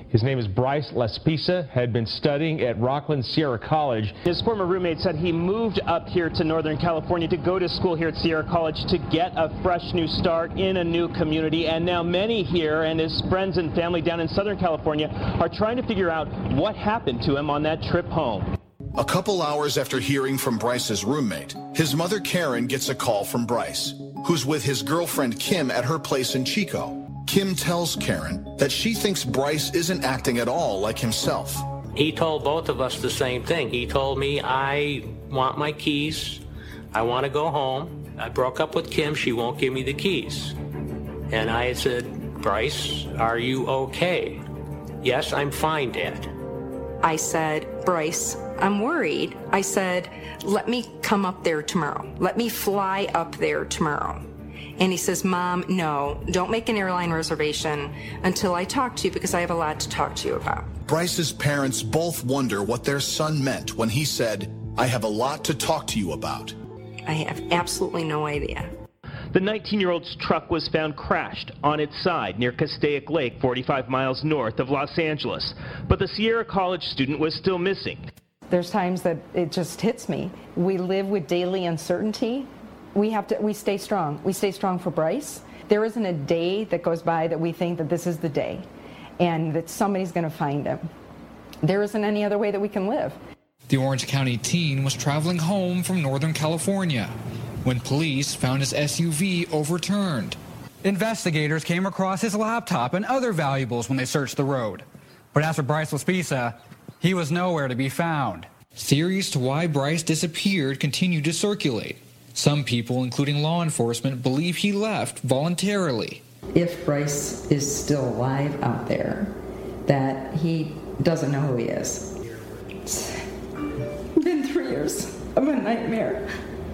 His name is Bryce Laspisa, had been studying at Rockland Sierra College. His former roommate said he moved up here to Northern California to go to school here at Sierra College to get a fresh new start in a new community. And now many here and his friends and family down in Southern California are trying to figure out what happened to him on that trip home. A couple hours after hearing from Bryce's roommate, his mother Karen gets a call from Bryce, who's with his girlfriend Kim at her place in Chico. Kim tells Karen that she thinks Bryce isn't acting at all like himself. He told both of us the same thing. He told me, I want my keys. I want to go home. I broke up with Kim. She won't give me the keys. And I said, Bryce, are you okay? Yes, I'm fine, Dad. I said, Bryce, I'm worried. I said, let me come up there tomorrow. Let me fly up there tomorrow. And he says, Mom, no, don't make an airline reservation until I talk to you because I have a lot to talk to you about. Bryce's parents both wonder what their son meant when he said, I have a lot to talk to you about. I have absolutely no idea. The 19-year-old's truck was found crashed on its side near Castaic Lake, 45 miles north of Los Angeles. But the Sierra College student was still missing. There's times that it just hits me. We live with daily uncertainty. We stay strong. We stay strong for Bryce. There isn't a day that goes by that we think that this is the day and that somebody's going to find him. There isn't any other way that we can live. The Orange County teen was traveling home from Northern California when police found his SUV overturned. Investigators came across his laptop and other valuables when they searched the road. But as for Bryce Laspisa, he was nowhere to be found. Theories to why Bryce disappeared continue to circulate. Some people, including law enforcement, believe he left voluntarily. If Bryce is still alive out there, that he doesn't know who he is. It's been 3 years of a nightmare.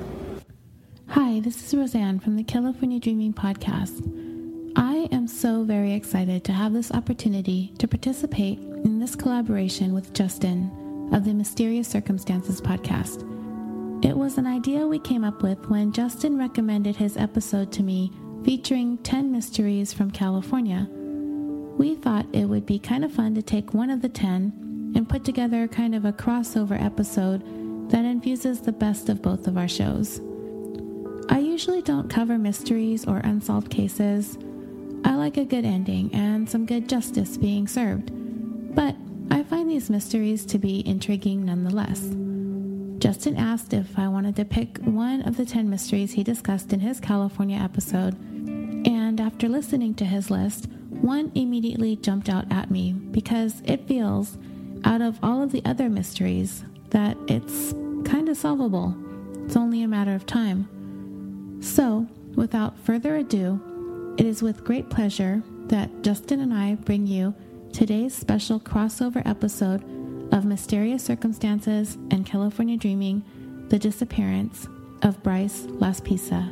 Hi, this is Roseanne from the California Dreaming Podcast. I am so very excited to have this opportunity to participate in this collaboration with Justin of the Mysterious Circumstances podcast. It was an idea we came up with when Justin recommended his episode to me featuring 10 mysteries from California. We thought it would be kind of fun to take one of the 10 and put together kind of a crossover episode that infuses the best of both of our shows. I usually don't cover mysteries or unsolved cases. I like a good ending and some good justice being served, but I find these mysteries to be intriguing nonetheless. Justin asked if I wanted to pick one of the 10 mysteries he discussed in his California episode, and after listening to his list, one immediately jumped out at me because it feels, out of all of the other mysteries, that it's kind of solvable. It's only a matter of time. So, without further ado, it is with great pleasure that Justin and I bring you today's special crossover episode of Mysterious Circumstances and California Dreaming, the disappearance of Bryce Laspisa.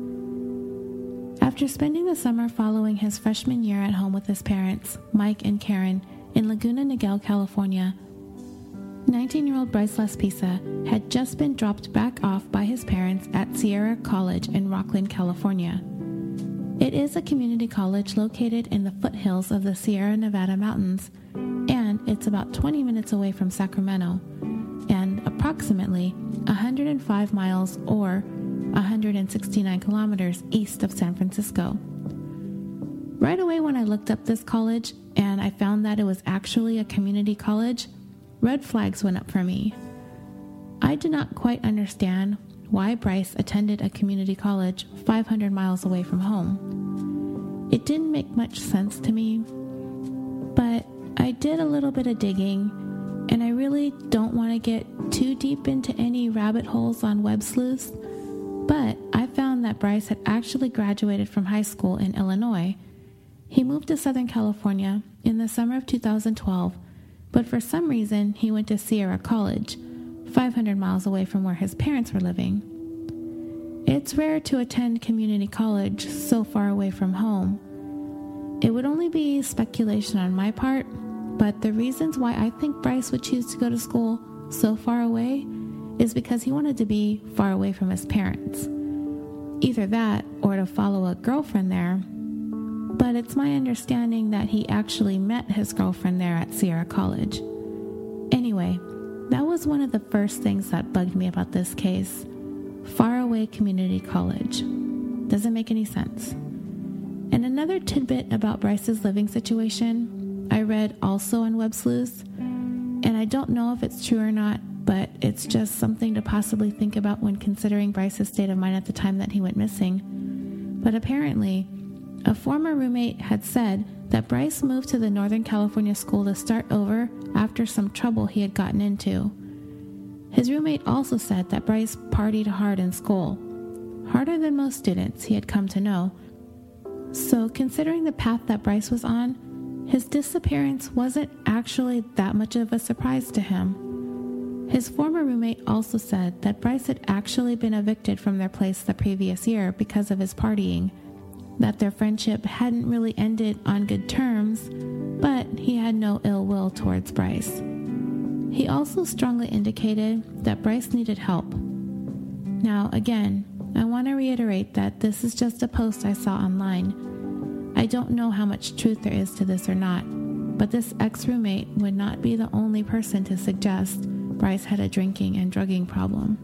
After spending the summer following his freshman year at home with his parents, Mike and Karen, in Laguna Niguel, California, 19-year-old Bryce Laspisa had just been dropped back off by his parents at Sierra College in Rockland, California. It is a community college located in the foothills of the Sierra Nevada mountains, and it's about 20 minutes away from Sacramento, and approximately 105 miles or 169 kilometers east of San Francisco. Right away when I looked up this college and I found that it was actually a community college, red flags went up for me. I did not quite understand why Bryce attended a community college 500 miles away from home. It didn't make much sense to me, but I did a little bit of digging, and I really don't want to get too deep into any rabbit holes on web sleuths, but I found that Bryce had actually graduated from high school in Illinois. He moved to Southern California in the summer of 2012, but for some reason he went to Sierra College, 500 miles away from where his parents were living. It's rare to attend community college so far away from home. It would only be speculation on my part, but the reasons why I think Bryce would choose to go to school so far away is because he wanted to be far away from his parents. Either that or to follow a girlfriend there. but it's my understanding that he actually met his girlfriend there at Sierra College. Anyway, that was one of the first things that bugged me about this case. Faraway community college. Doesn't make any sense. And another tidbit about Bryce's living situation, I read also on Web Sleuths, and I don't know if it's true or not, but it's just something to possibly think about when considering Bryce's state of mind at the time that he went missing. But apparently, a former roommate had said that Bryce moved to the Northern California school to start over after some trouble he had gotten into. His roommate also said that Bryce partied hard in school, harder than most students he had come to know. So considering the path that Bryce was on, his disappearance wasn't actually that much of a surprise to him. His former roommate also said that Bryce had actually been evicted from their place the previous year because of his partying, that their friendship hadn't really ended on good terms, but he had no ill will towards Bryce. He also strongly indicated that Bryce needed help. Now, again, I want to reiterate that this is just a post I saw online. I don't know how much truth there is to this or not, but this ex-roommate would not be the only person to suggest Bryce had a drinking and drugging problem.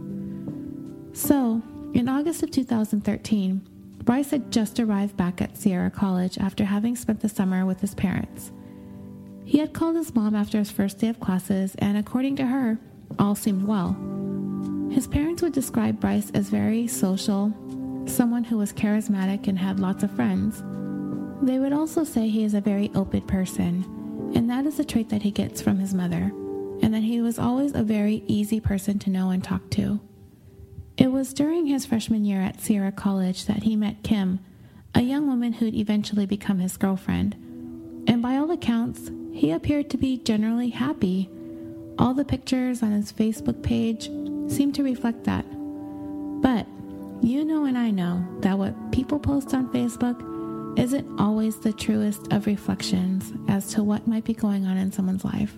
So, in August of 2013, Bryce had just arrived back at Sierra College after having spent the summer with his parents. He had called his mom after his first day of classes, and according to her, all seemed well. His parents would describe Bryce as very social, someone who was charismatic and had lots of friends. They would also say he is a very open person, and that is a trait that he gets from his mother, and that he was always a very easy person to know and talk to. It was during his freshman year at Sierra College that he met Kim, a young woman who'd eventually become his girlfriend, and by all accounts, he appeared to be generally happy. All the pictures on his Facebook page seemed to reflect that. But you know and I know that what people post on Facebook isn't always the truest of reflections as to what might be going on in someone's life.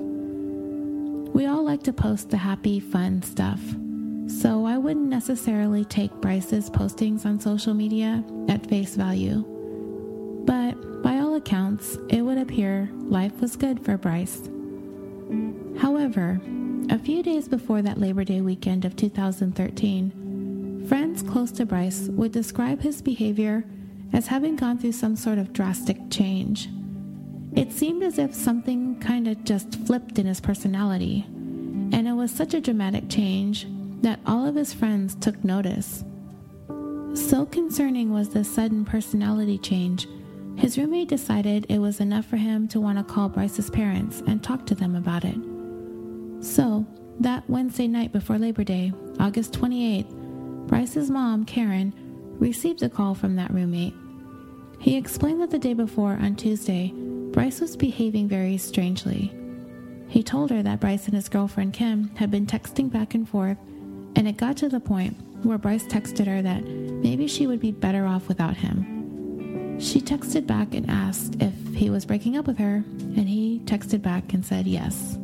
We all like to post the happy, fun stuff, so I wouldn't necessarily take Bryce's postings on social media at face value. But by all accounts, it would appear life was good for Bryce. However, a few days before that Labor Day weekend of 2013, friends close to Bryce would describe his behavior as having gone through some sort of drastic change. It seemed as if something kind of just flipped in his personality, and it was such a dramatic change that all of his friends took notice. So concerning was this sudden personality change, his roommate decided it was enough for him to want to call Bryce's parents and talk to them about it. So, that Wednesday night before Labor Day, August 28th, Bryce's mom, Karen, received a call from that roommate. He explained that the day before, on Tuesday, Bryce was behaving very strangely. He told her that Bryce and his girlfriend Kim had been texting back and forth, and it got to the point where Bryce texted her that maybe she would be better off without him. She texted back and asked if he was breaking up with her, and he texted back and said yes.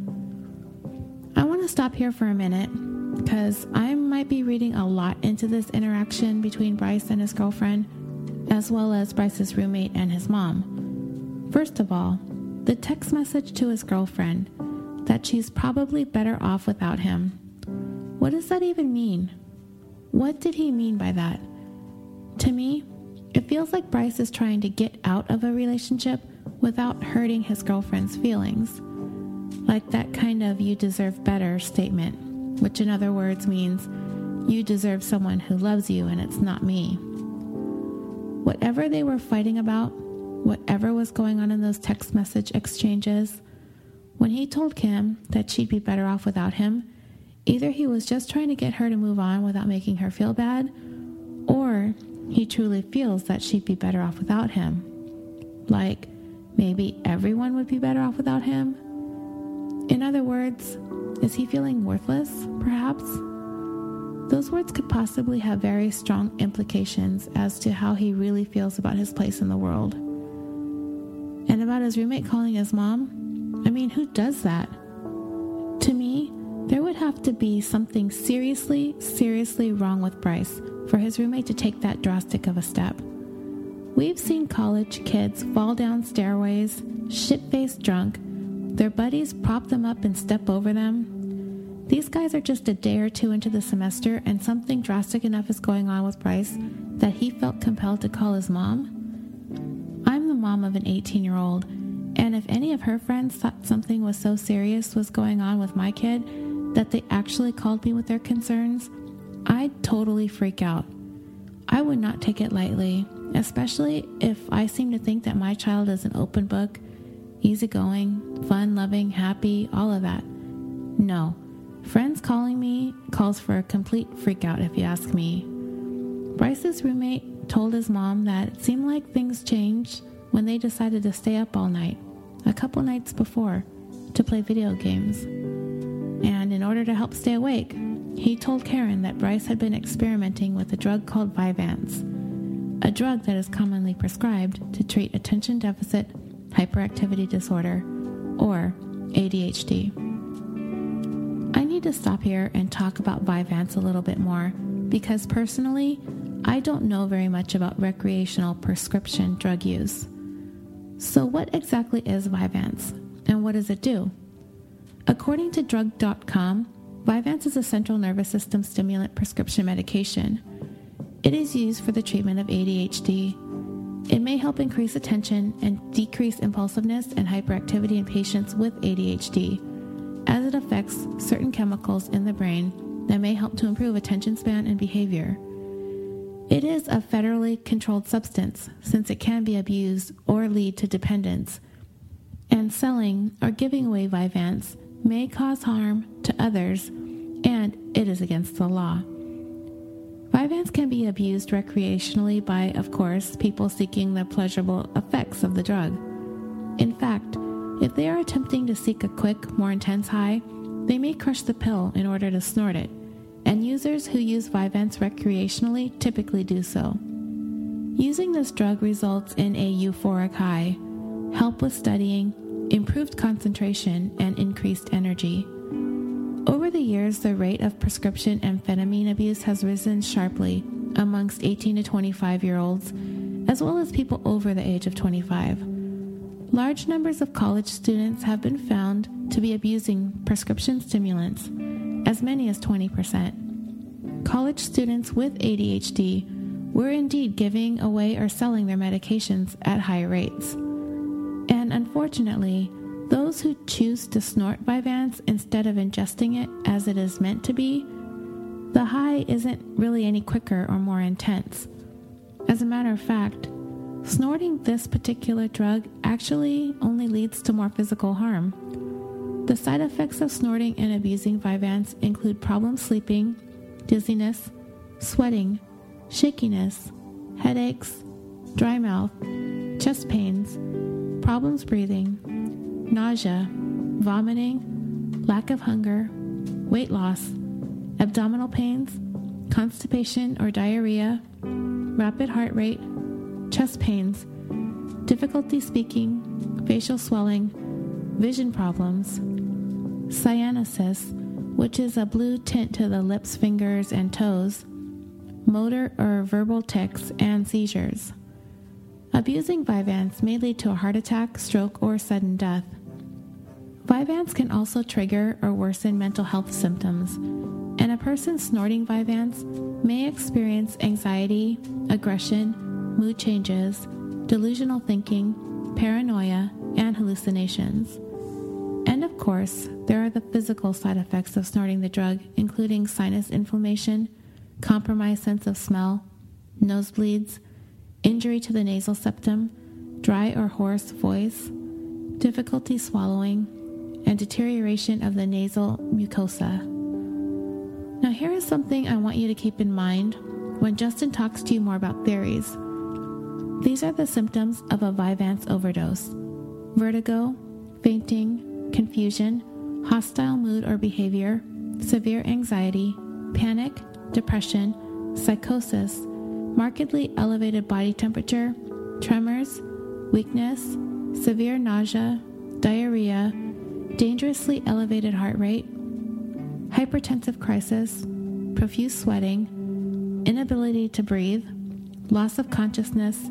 I want to stop here for a minute, because I might be reading a lot into this interaction between Bryce and his girlfriend, as well as Bryce's roommate and his mom. First of all, the text message to his girlfriend that she's probably better off without him. What does that even mean? What did he mean by that? To me, it feels like Bryce is trying to get out of a relationship without hurting his girlfriend's feelings. Like that kind of "you deserve better" statement, which in other words means you deserve someone who loves you and it's not me. Whatever they were fighting about, whatever was going on in those text message exchanges, when he told Kim that she'd be better off without him, either he was just trying to get her to move on without making her feel bad, or he truly feels that she'd be better off without him. Like, maybe everyone would be better off without him? In other words, is he feeling worthless, perhaps? Those words could possibly have very strong implications as to how he really feels about his place in the world. And about his roommate calling his mom, I mean, who does that? To me, there would have to be something seriously wrong with Bryce for his roommate to take that drastic of a step. We've seen college kids fall down stairways, shit-faced drunk, their buddies prop them up and step over them. These guys are just a day or two into the semester and something drastic enough is going on with Bryce that he felt compelled to call his mom. I'm the mom of an 18-year-old, and if any of her friends thought something was so serious was going on with my kid that they actually called me with their concerns, I'd totally freak out. I would not take it lightly, especially if I seem to think that my child is an open book, easygoing, fun-loving, happy, all of that. No. Friends calling me calls for a complete freakout if you ask me. Bryce's roommate told his mom that it seemed like things changed when they decided to stay up all night, a couple nights before, to play video games. And in order to help stay awake, he told Karen that Bryce had been experimenting with a drug called Vyvanse, a drug that is commonly prescribed to treat attention deficit hyperactivity disorder, or ADHD. I need to stop here and talk about Vyvanse a little bit more, because personally, I don't know very much about recreational prescription drug use. So what exactly is Vyvanse, and what does it do? According to drug.com, Vyvanse is a central nervous system stimulant prescription medication. It is used for the treatment of ADHD. It may help increase attention and decrease impulsiveness and hyperactivity in patients with ADHD, as it affects certain chemicals in the brain that may help to improve attention span and behavior. It is a federally controlled substance since it can be abused or lead to dependence, and selling or giving away Vyvanse may cause harm to others, and it is against the law. Vyvanse can be abused recreationally by, of course, people seeking the pleasurable effects of the drug. In fact, if they are attempting to seek a quick, more intense high, they may crush the pill in order to snort it, and users who use Vyvanse recreationally typically do so. Using this drug results in a euphoric high, help with studying, improved concentration, and increased energy. Over the years, the rate of prescription amphetamine abuse has risen sharply amongst 18 to 25-year-olds, as well as people over the age of 25. Large numbers of college students have been found to be abusing prescription stimulants, as many as 20%. College students with ADHD were indeed giving away or selling their medications at high rates. And unfortunately, those who choose to snort Vyvanse instead of ingesting it as it is meant to be, the high isn't really any quicker or more intense. As a matter of fact, snorting this particular drug actually only leads to more physical harm. The side effects of snorting and abusing Vyvanse include problems sleeping, dizziness, sweating, shakiness, headaches, dry mouth, chest pains, problems breathing, nausea, vomiting, lack of hunger, weight loss, abdominal pains, constipation or diarrhea, rapid heart rate, chest pains, difficulty speaking, facial swelling, vision problems, cyanosis, which is a blue tint to the lips, fingers, and toes, motor or verbal tics, and seizures. Abusing Vyvanse may lead to a heart attack, stroke, or sudden death. Vyvanse can also trigger or worsen mental health symptoms, and a person snorting Vyvanse may experience anxiety, aggression, mood changes, delusional thinking, paranoia, and hallucinations. And of course, there are the physical side effects of snorting the drug, including sinus inflammation, compromised sense of smell, nosebleeds, injury to the nasal septum, dry or hoarse voice, difficulty swallowing, and deterioration of the nasal mucosa. Now here is something I want you to keep in mind when Justin talks to you more about theories. These are the symptoms of a Vyvanse overdose: vertigo, fainting, confusion, hostile mood or behavior, severe anxiety, panic, depression, psychosis, markedly elevated body temperature, tremors, weakness, severe nausea, diarrhea, dangerously elevated heart rate, hypertensive crisis, profuse sweating, inability to breathe, loss of consciousness,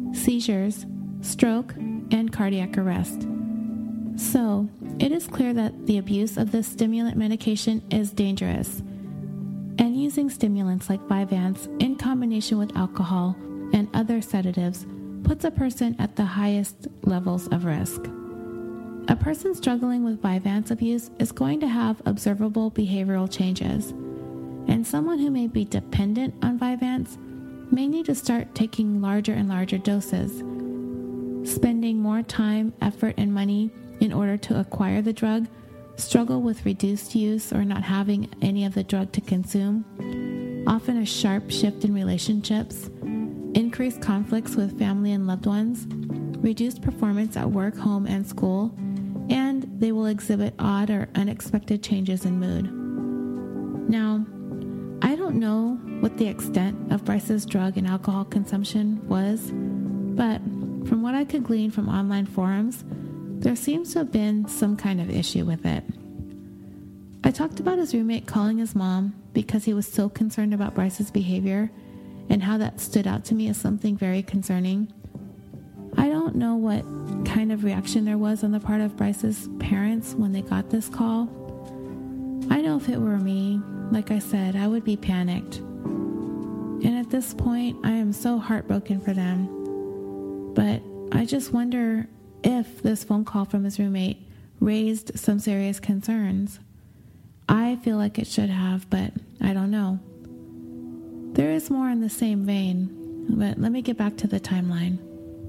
seizures, stroke, and cardiac arrest. So, it is clear that the abuse of this stimulant medication is dangerous, and using stimulants like Vyvanse in combination with alcohol and other sedatives puts a person at the highest levels of risk. A person struggling with Vyvanse abuse is going to have observable behavioral changes, and someone who may be dependent on Vyvanse may need to start taking larger and larger doses, spending more time, effort, and money in order to acquire the drug, struggle with reduced use or not having any of the drug to consume, often a sharp shift in relationships, increased conflicts with family and loved ones, reduced performance at work, home, and school, and they will exhibit odd or unexpected changes in mood. Now, I don't know what the extent of Bryce's drug and alcohol consumption was, but from what I could glean from online forums, there seems to have been some kind of issue with it. I talked about his roommate calling his mom because he was so concerned about Bryce's behavior and how that stood out to me as something very concerning. I don't know what kind of reaction there was on the part of Bryce's parents when they got this call. I know if it were me, like I said, I would be panicked. And at this point, I am so heartbroken for them. But I just wonder if this phone call from his roommate raised some serious concerns. I feel like it should have, but I don't know. There is more in the same vein, but let me get back to the timeline.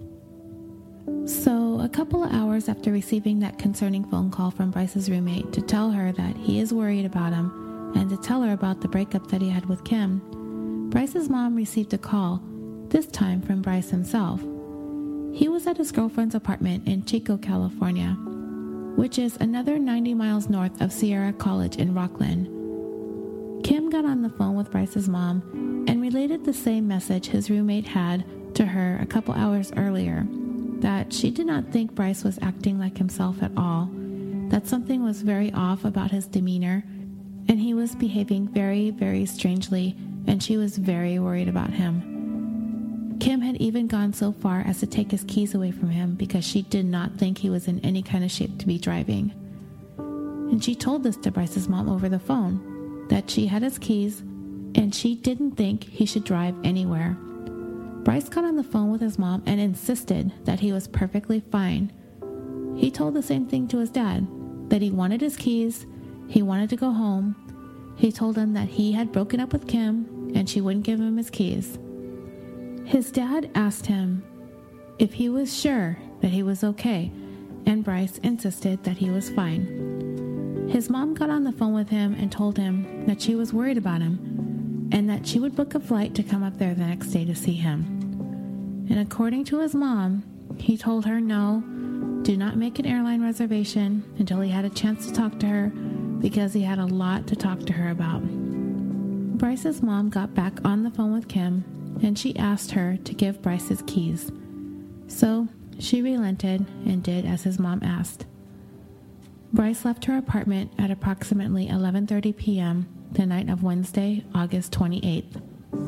So, a couple of hours after receiving that concerning phone call from Bryce's roommate to tell her that he is worried about him and to tell her about the breakup that he had with Kim, Bryce's mom received a call, this time from Bryce himself. He was at his girlfriend's apartment in Chico, California, which is another 90 miles north of Sierra College in Rockland. Kim got on the phone with Bryce's mom and related the same message his roommate had to her a couple hours earlier, that she did not think Bryce was acting like himself at all, that something was very off about his demeanor, and he was behaving very, very strangely, and she was very worried about him. Kim had even gone so far as to take his keys away from him because she did not think he was in any kind of shape to be driving. And she told this to Bryce's mom over the phone, that she had his keys and she didn't think he should drive anywhere. Bryce got on the phone with his mom and insisted that he was perfectly fine. He told the same thing to his dad, that he wanted his keys, he wanted to go home. He told him that he had broken up with Kim and she wouldn't give him his keys. His dad asked him if he was sure that he was okay, and Bryce insisted that he was fine. His mom got on the phone with him and told him that she was worried about him and that she would book a flight to come up there the next day to see him. And according to his mom, he told her no, do not make an airline reservation until he had a chance to talk to her because he had a lot to talk to her about. Bryce's mom got back on the phone with Kim and she asked her to give Bryce his keys. So she relented and did as his mom asked. Bryce left her apartment at approximately 11:30 p.m. the night of Wednesday, August 28th.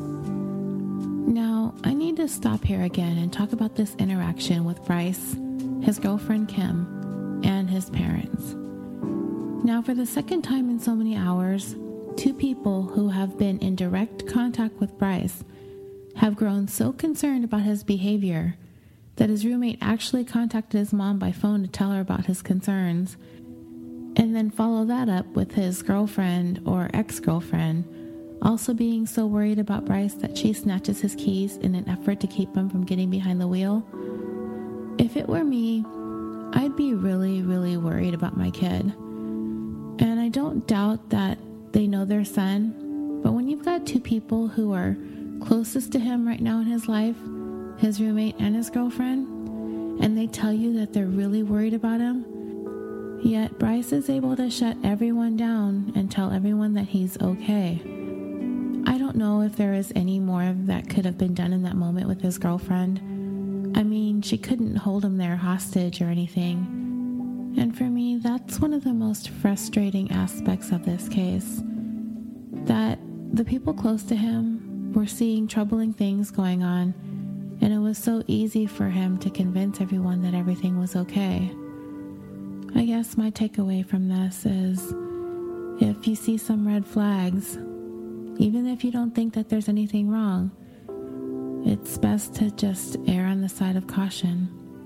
Now, I need to stop here again and talk about this interaction with Bryce, his girlfriend Kim, and his parents. Now, for the second time in so many hours, two people who have been in direct contact with Bryce have grown so concerned about his behavior that his roommate actually contacted his mom by phone to tell her about his concerns, and then follow that up with his girlfriend or ex-girlfriend also being so worried about Bryce that she snatches his keys in an effort to keep him from getting behind the wheel. If it were me, I'd be really, really worried about my kid. And I don't doubt that they know their son, but when you've got two people who are closest to him right now in his life, his roommate and his girlfriend, and they tell you that they're really worried about him, yet Bryce is able to shut everyone down and tell everyone that he's okay. I don't know if there is any more that could have been done in that moment with his girlfriend. I mean, she couldn't hold him there hostage or anything. And for me, that's one of the most frustrating aspects of this case. That the people close to him were seeing troubling things going on, and it was so easy for him to convince everyone that everything was okay. I guess my takeaway from this is, if you see some red flags, even if you don't think that there's anything wrong, it's best to just err on the side of caution.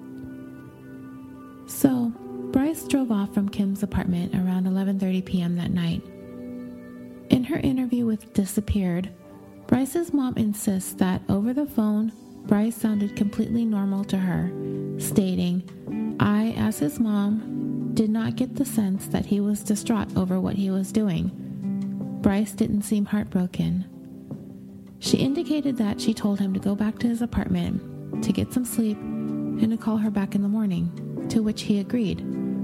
So, Bryce drove off from Kim's apartment around 11:30 p.m. that night. In her interview with Disappeared, Bryce's mom insists that over the phone, Bryce sounded completely normal to her, stating, "I, as his mom, did not get the sense that he was distraught over what he was doing. Bryce didn't seem heartbroken." She indicated that she told him to go back to his apartment, to get some sleep, and to call her back in the morning, to which he agreed.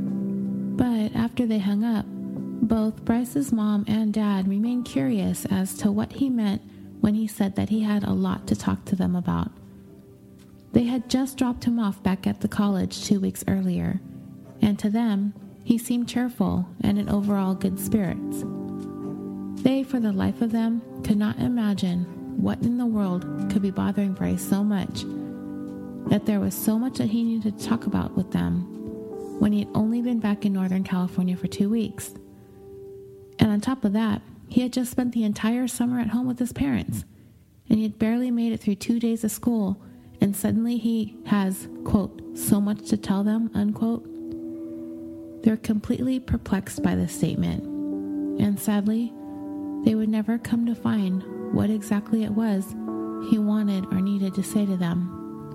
But after they hung up, both Bryce's mom and dad remained curious as to what he meant when he said that he had a lot to talk to them about. They had just dropped him off back at the college 2 weeks earlier, and to them, he seemed cheerful and in overall good spirits. They, for the life of them, could not imagine what in the world could be bothering Bryce so much that there was so much that he needed to talk about with them when he had only been back in Northern California for 2 weeks. And on top of that, he had just spent the entire summer at home with his parents, and he had barely made it through 2 days of school, and suddenly he has, quote, so much to tell them, unquote. They're completely perplexed by this statement, and sadly, they would never come to find what exactly it was he wanted or needed to say to them.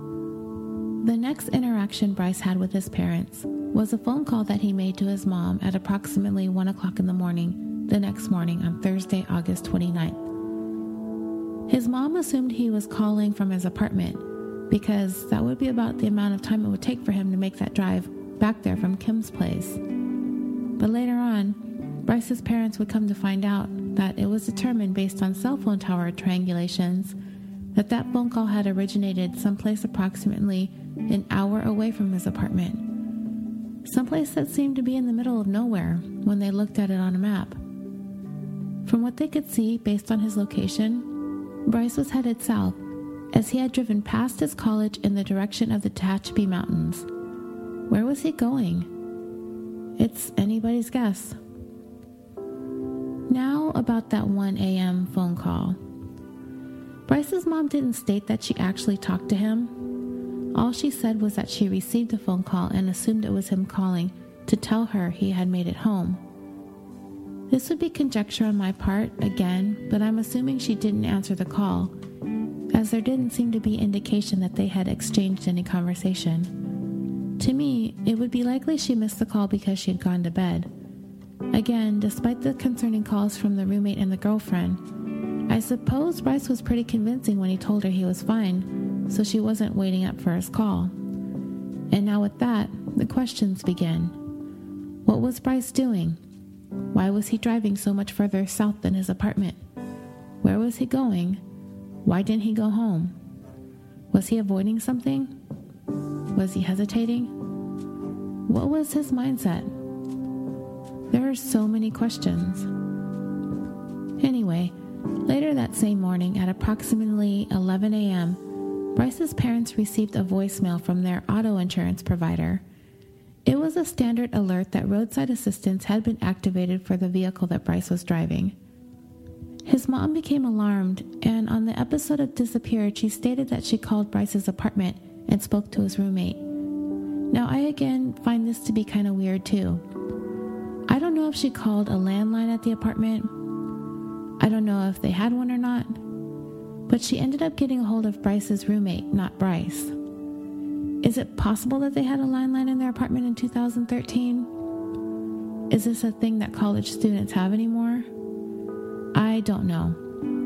The next interaction Bryce had with his parents was a phone call that he made to his mom at approximately 1 o'clock in the morning, the next morning on Thursday, August 29th. His mom assumed he was calling from his apartment because that would be about the amount of time it would take for him to make that drive back there from Kim's place. But later on, Bryce's parents would come to find out that it was determined based on cell phone tower triangulations that that phone call had originated someplace approximately an hour away from his apartment. Someplace that seemed to be in the middle of nowhere when they looked at it on a map. From what they could see based on his location, Bryce was headed south as he had driven past his college in the direction of the Tehachapi Mountains. Where was he going? It's anybody's guess. Now about that 1 a.m. phone call. Bryce's mom didn't state that she actually talked to him. All she said was that she received a phone call and assumed it was him calling to tell her he had made it home. This would be conjecture on my part, again, but I'm assuming she didn't answer the call, as there didn't seem to be indication that they had exchanged any conversation. To me, it would be likely she missed the call because she had gone to bed. Again, despite the concerning calls from the roommate and the girlfriend, I suppose Bryce was pretty convincing when he told her he was fine, so she wasn't waiting up for his call. And now with that, the questions begin. What was Bryce doing? Why was he driving so much further south than his apartment? Where was he going? Why didn't he go home? Was he avoiding something? Was he hesitating? What was his mindset? There are so many questions. Anyway, later that same morning at approximately 11 a.m., Bryce's parents received a voicemail from their auto insurance provider. It was a standard alert that roadside assistance had been activated for the vehicle that Bryce was driving. His mom became alarmed, and on the episode of Disappeared, she stated that she called Bryce's apartment and spoke to his roommate. Now, I again find this to be kind of weird too. I don't know if she called a landline at the apartment. I don't know if they had one or not. But she ended up getting a hold of Bryce's roommate, not Bryce. Is it possible that they had a landline in their apartment in 2013? Is this a thing that college students have anymore? I don't know.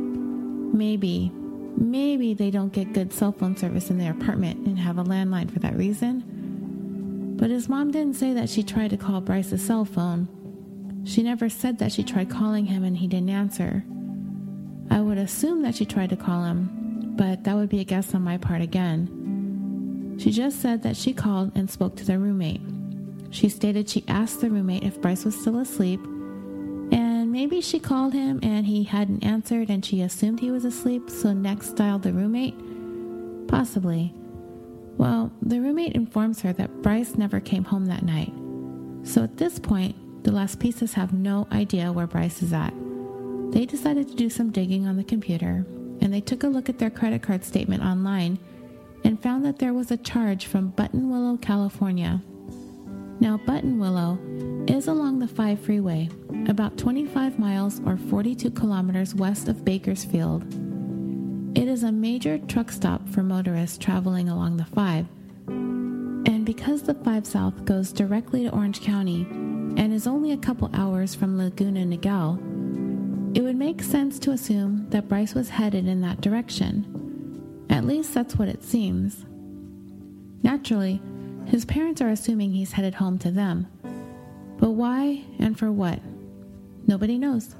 Maybe they don't get good cell phone service in their apartment and have a landline for that reason. But his mom didn't say that she tried to call Bryce's cell phone. She never said that she tried calling him and he didn't answer. I would assume that she tried to call him, but that would be a guess on my part again. She just said that she called and spoke to their roommate. She stated she asked the roommate if Bryce was still asleep, and maybe she called him and he hadn't answered and she assumed he was asleep, so next dialed the roommate. Possibly. Well, the roommate informs her that Bryce never came home that night. So at this point, the Las Pisas have no idea where Bryce is at. They decided to do some digging on the computer, and they took a look at their credit card statement online and found that there was a charge from Buttonwillow, California. Now, Buttonwillow is along the 5 freeway, about 25 miles or 42 kilometers west of Bakersfield. It is a major truck stop for motorists traveling along the 5, and because the 5 South goes directly to Orange County and is only a couple hours from Laguna Niguel, it would make sense to assume that Bryce was headed in that direction. At least that's what it seems. Naturally, his parents are assuming he's headed home to them. But why and for what? Nobody knows.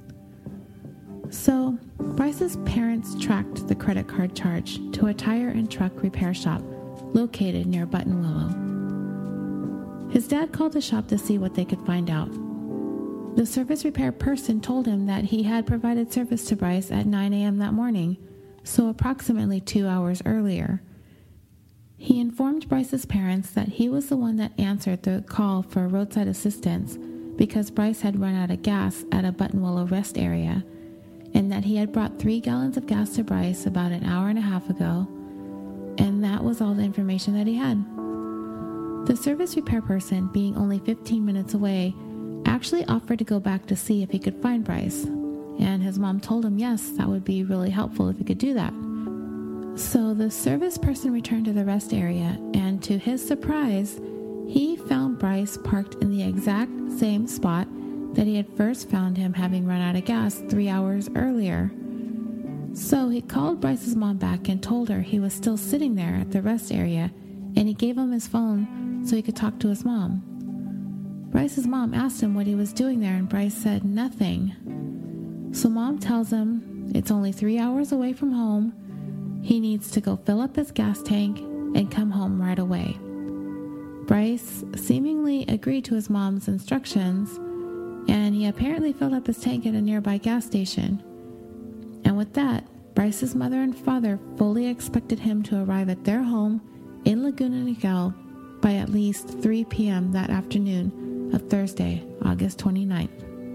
So, Bryce's parents tracked the credit card charge to a tire and truck repair shop located near Buttonwillow. His dad called the shop to see what they could find out. The service repair person told him that he had provided service to Bryce at 9 a.m. that morning, so approximately 2 hours earlier. He informed Bryce's parents that he was the one that answered the call for roadside assistance because Bryce had run out of gas at a Buttonwillow rest area, and that he had brought 3 gallons of gas to Bryce about an hour and a half ago, and that was all the information that he had. The service repair person, being only 15 minutes away, actually offered to go back to see if he could find Bryce, and his mom told him yes, that would be really helpful if he could do that. So the service person returned to the rest area, and to his surprise, he found Bryce parked in the exact same spot that he had first found him, having run out of gas 3 hours earlier. So he called Bryce's mom back and told her he was still sitting there at the rest area, and he gave him his phone so he could talk to his mom. Bryce's mom asked him what he was doing there, and Bryce said nothing. So mom tells him it's only 3 hours away from home. He needs to go fill up his gas tank and come home right away. Bryce seemingly agreed to his mom's instructions, and he apparently filled up his tank at a nearby gas station. And with that, Bryce's mother and father fully expected him to arrive at their home in Laguna Niguel by at least 3 p.m. that afternoon of Thursday, August 29th.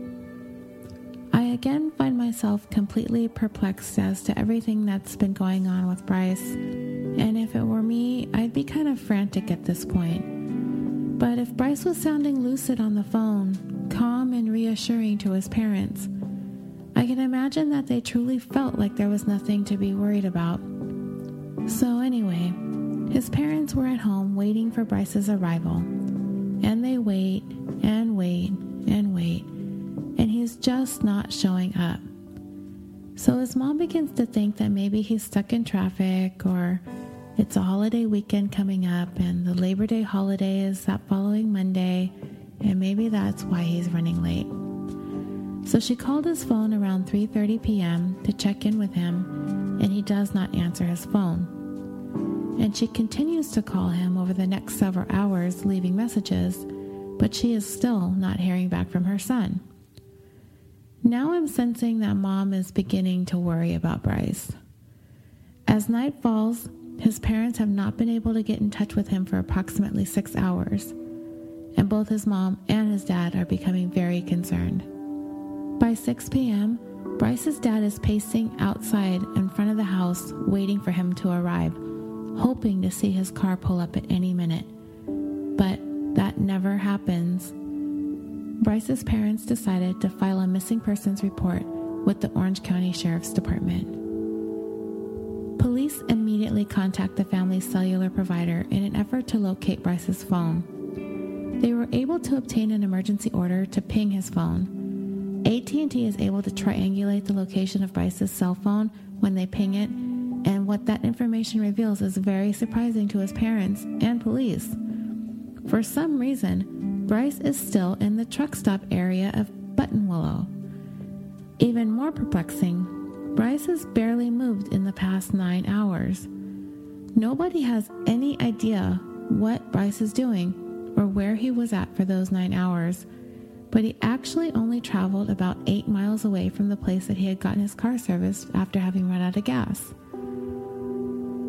I again find myself completely perplexed as to everything that's been going on with Bryce, and if it were me, I'd be kind of frantic at this point. But if Bryce was sounding lucid on the phone, calm and reassuring to his parents, I can imagine that they truly felt like there was nothing to be worried about. So anyway, his parents were at home waiting for Bryce's arrival, and they wait and wait and wait, and he's just not showing up. So his mom begins to think that maybe he's stuck in traffic, or it's a holiday weekend coming up and the Labor Day holiday is that following Monday, and maybe that's why he's running late. So she called his phone around 3:30 p.m. to check in with him, and he does not answer his phone. And she continues to call him over the next several hours, leaving messages, but she is still not hearing back from her son. Now I'm sensing that mom is beginning to worry about Bryce. As night falls, his parents have not been able to get in touch with him for approximately 6 hours, and both his mom and his dad are becoming very concerned. By 6 p.m., Bryce's dad is pacing outside in front of the house waiting for him to arrive, hoping to see his car pull up at any minute. But that never happens. Bryce's parents decided to file a missing persons report with the Orange County Sheriff's Department. Police immediately contact the family's cellular provider in an effort to locate Bryce's phone. They were able to obtain an emergency order to ping his phone. AT&T is able to triangulate the location of Bryce's cell phone when they ping it, and what that information reveals is very surprising to his parents and police. For some reason, Bryce is still in the truck stop area of Buttonwillow. Even more perplexing, Bryce has barely moved in the past 9 hours. Nobody has any idea what Bryce is doing or where he was at for those 9 hours, but he actually only traveled about 8 miles away from the place that he had gotten his car serviced after having run out of gas.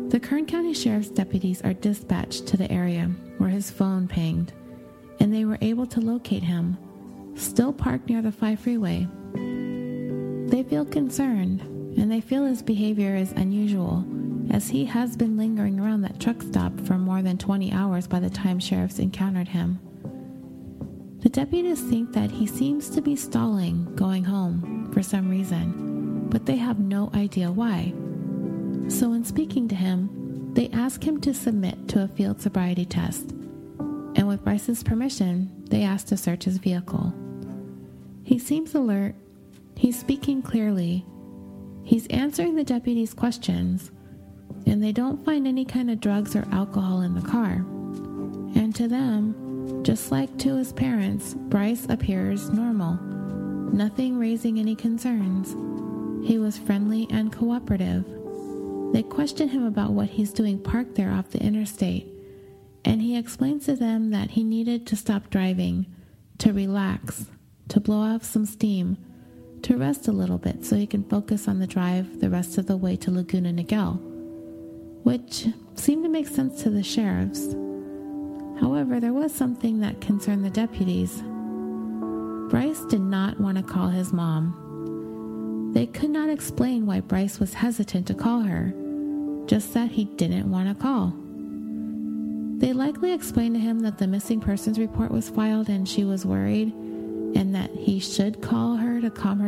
The Kern County Sheriff's deputies are dispatched to the area where his phone pinged, and they were able to locate him, still parked near the 5 freeway. They feel concerned, and they feel his behavior is unusual, as he has been lingering around that truck stop for more than 20 hours by the time sheriffs encountered him. The deputies think that he seems to be stalling going home for some reason, but they have no idea why. So in speaking to him, they ask him to submit to a field sobriety test, and with Bryce's permission, they ask to search his vehicle. He seems alert, he's speaking clearly, he's answering the deputies' questions, and they don't find any kind of drugs or alcohol in the car. And to them, just like to his parents, Bryce appears normal, nothing raising any concerns. He was friendly and cooperative. They question him about what he's doing parked there off the interstate, and he explains to them that he needed to stop driving, to relax, to blow off some steam, to rest a little bit so he can focus on the drive the rest of the way to Laguna Niguel, which seemed to make sense to the sheriffs. However, there was something that concerned the deputies. Bryce did not want to call his mom. They could not explain why Bryce was hesitant to call her, just that he didn't want to call. They likely explained to him that the missing persons report was filed and she was worried, and that he should call her to calm her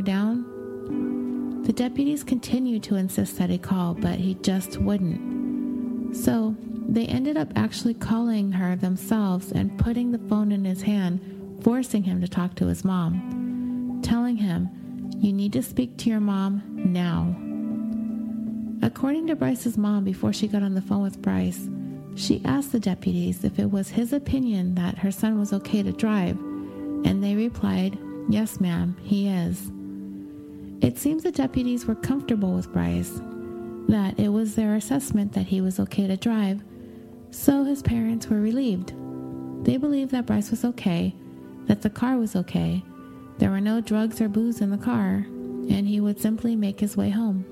down. The deputies continued to insist that he call, but he just wouldn't. So they ended up actually calling her themselves and putting the phone in his hand, forcing him to talk to his mom, telling him, "You need to speak to your mom now." According to Bryce's mom, before she got on the phone with Bryce, she asked the deputies if it was his opinion that her son was okay to drive, and they replied, "Yes, ma'am, he is." It seems the deputies were comfortable with Bryce, that it was their assessment that he was okay to drive, so his parents were relieved. They believed that Bryce was okay, that the car was okay, there were no drugs or booze in the car, and he would simply make his way home.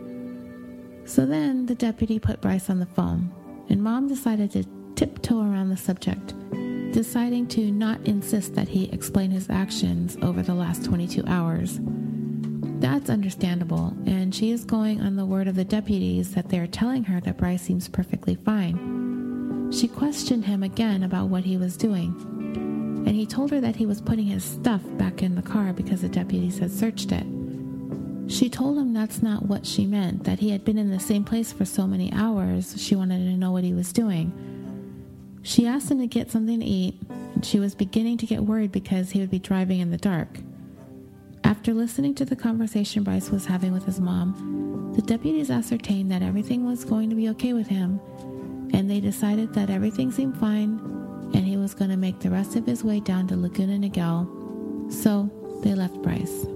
So then the deputy put Bryce on the phone, and Mom decided to tiptoe around the subject, deciding to not insist that he explain his actions over the last 22 hours. That's understandable, and she is going on the word of the deputies that they are telling her that Bryce seems perfectly fine. She questioned him again about what he was doing, and he told her that he was putting his stuff back in the car because the deputies had searched it. She told him that's not what she meant, that he had been in the same place for so many hours. She wanted to know what he was doing. She asked him to get something to eat, and she was beginning to get worried because he would be driving in the dark. After listening to the conversation Bryce was having with his mom, the deputies ascertained that everything was going to be okay with him, and they decided that everything seemed fine, and he was going to make the rest of his way down to Laguna Niguel, so they left Bryce.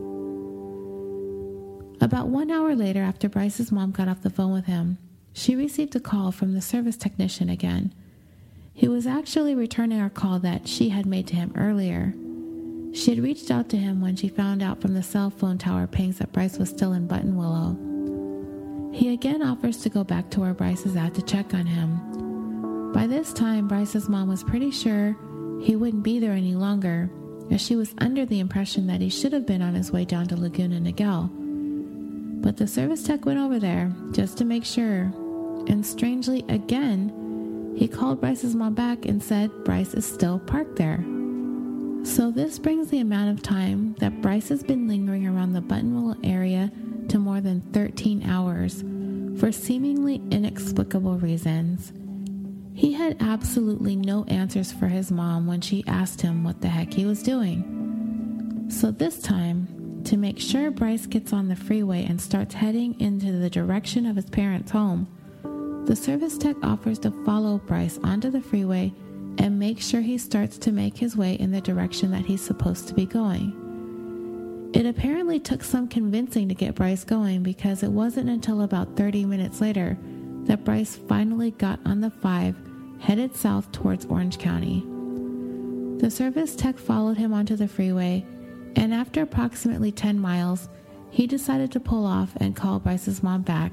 About 1 hour later, after Bryce's mom got off the phone with him, she received a call from the service technician again. He was actually returning a call that she had made to him earlier. She had reached out to him when she found out from the cell phone tower pings that Bryce was still in Buttonwillow. He again offers to go back to where Bryce is at to check on him. By this time, Bryce's mom was pretty sure he wouldn't be there any longer, as she was under the impression that he should have been on his way down to Laguna Niguel. But the service tech went over there just to make sure, and strangely again, he called Bryce's mom back and said Bryce is still parked there. So this brings the amount of time that Bryce has been lingering around the Buttonwillow area to more than 13 hours for seemingly inexplicable reasons. He had absolutely no answers for his mom when she asked him what the heck he was doing. So this time, to make sure Bryce gets on the freeway and starts heading into the direction of his parents' home, the service tech offers to follow Bryce onto the freeway and make sure he starts to make his way in the direction that he's supposed to be going. It apparently took some convincing to get Bryce going, because it wasn't until about 30 minutes later that Bryce finally got on the 5, headed south towards Orange County. The service tech followed him onto the freeway, and after approximately 10 miles, he decided to pull off and call Bryce's mom back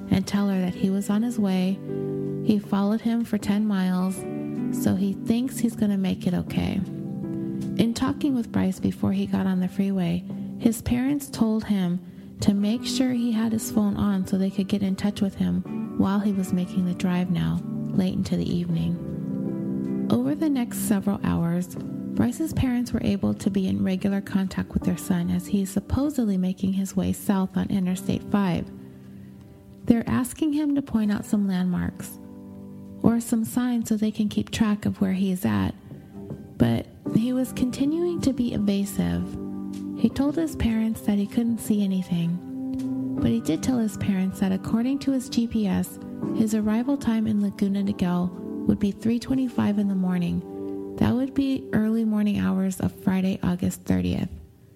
and tell her that he was on his way. He followed him for 10 miles, so he thinks he's going to make it okay. In talking with Bryce before he got on the freeway, his parents told him to make sure he had his phone on so they could get in touch with him while he was making the drive now, late into the evening. Over the next several hours, Bryce's parents were able to be in regular contact with their son as he is supposedly making his way south on Interstate 5. They're asking him to point out some landmarks or some signs so they can keep track of where he is at, but he was continuing to be evasive. He told his parents that he couldn't see anything, but he did tell his parents that according to his GPS, his arrival time in Laguna Niguel would be 3:25 in the morning. That would be early morning hours of Friday, August 30th.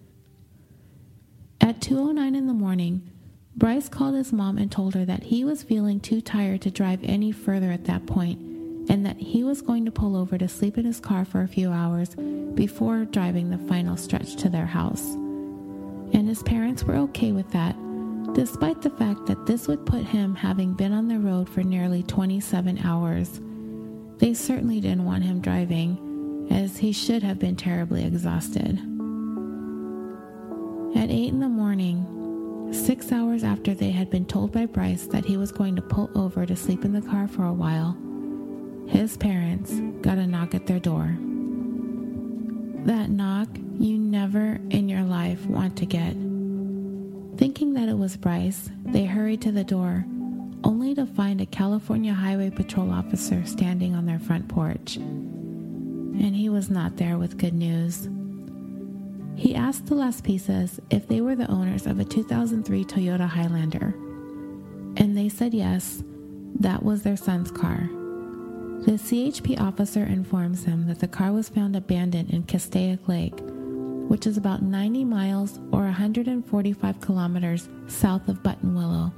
At 2:09 in the morning, Bryce called his mom and told her that he was feeling too tired to drive any further at that point, and that he was going to pull over to sleep in his car for a few hours before driving the final stretch to their house. And his parents were okay with that, despite the fact that this would put him having been on the road for nearly 27 hours. They certainly didn't want him driving, as he should have been terribly exhausted. At 8 in the morning, 6 hours after they had been told by Bryce that he was going to pull over to sleep in the car for a while, his parents got a knock at their door. That knock you never in your life want to get. Thinking that it was Bryce, they hurried to the door, only to find a California Highway Patrol officer standing on their front porch. And he was not there with good news. He asked the Las Pisas if they were the owners of a 2003 Toyota Highlander, and they said yes, that was their son's car. The CHP officer informs him that the car was found abandoned in Castaic Lake, which is about 90 miles or 145 kilometers south of Buttonwillow.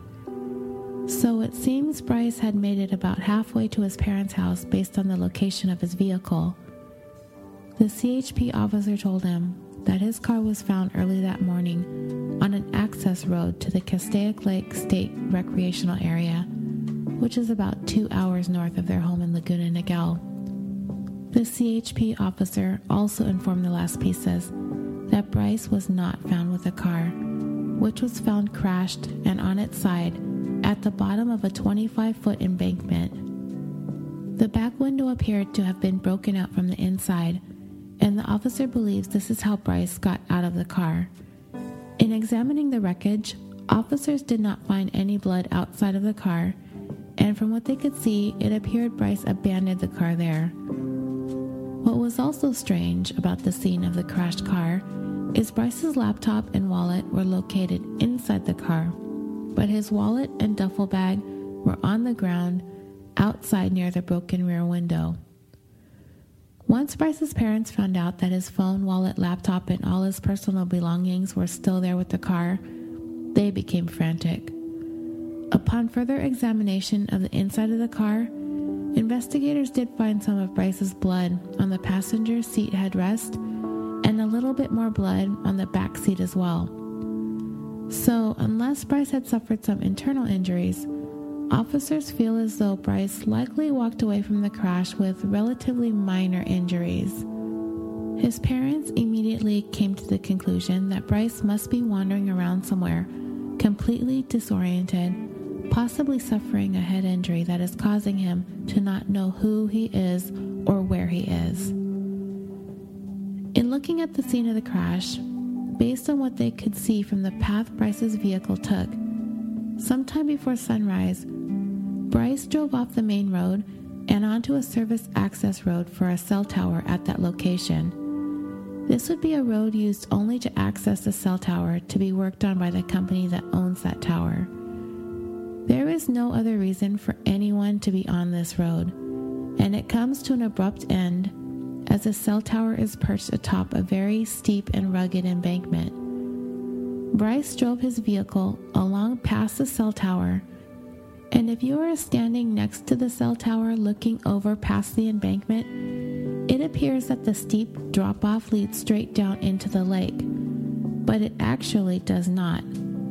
So it seems Bryce had made it about halfway to his parents' house based on the location of his vehicle. The CHP officer told him that his car was found early that morning on an access road to the Castaic Lake State Recreational Area, which is about 2 hours north of their home in Laguna Niguel. The CHP officer also informed the Las Pisas that Bryce was not found with the car, which was found crashed and on its side at the bottom of a 25-foot embankment. The back window appeared to have been broken out from the inside, and the officer believes this is how Bryce got out of the car. In examining the wreckage, officers did not find any blood outside of the car, and from what they could see, it appeared Bryce abandoned the car there. What was also strange about the scene of the crashed car is Bryce's laptop and wallet were located inside the car, but his wallet and duffel bag were on the ground outside near the broken rear window. Once Bryce's parents found out that his phone, wallet, laptop, and all his personal belongings were still there with the car, they became frantic. Upon further examination of the inside of the car, investigators did find some of Bryce's blood on the passenger seat headrest and a little bit more blood on the back seat as well. So, unless Bryce had suffered some internal injuries, officers feel as though Bryce likely walked away from the crash with relatively minor injuries. His parents immediately came to the conclusion that Bryce must be wandering around somewhere, completely disoriented, possibly suffering a head injury that is causing him to not know who he is or where he is. In looking at the scene of the crash, based on what they could see from the path Bryce's vehicle took, sometime before sunrise, Bryce drove off the main road and onto a service access road for a cell tower at that location. This would be a road used only to access the cell tower to be worked on by the company that owns that tower. There is no other reason for anyone to be on this road, and it comes to an abrupt end as the cell tower is perched atop a very steep and rugged embankment. Bryce drove his vehicle along past the cell tower, and if you are standing next to the cell tower looking over past the embankment, it appears that the steep drop-off leads straight down into the lake, but it actually does not.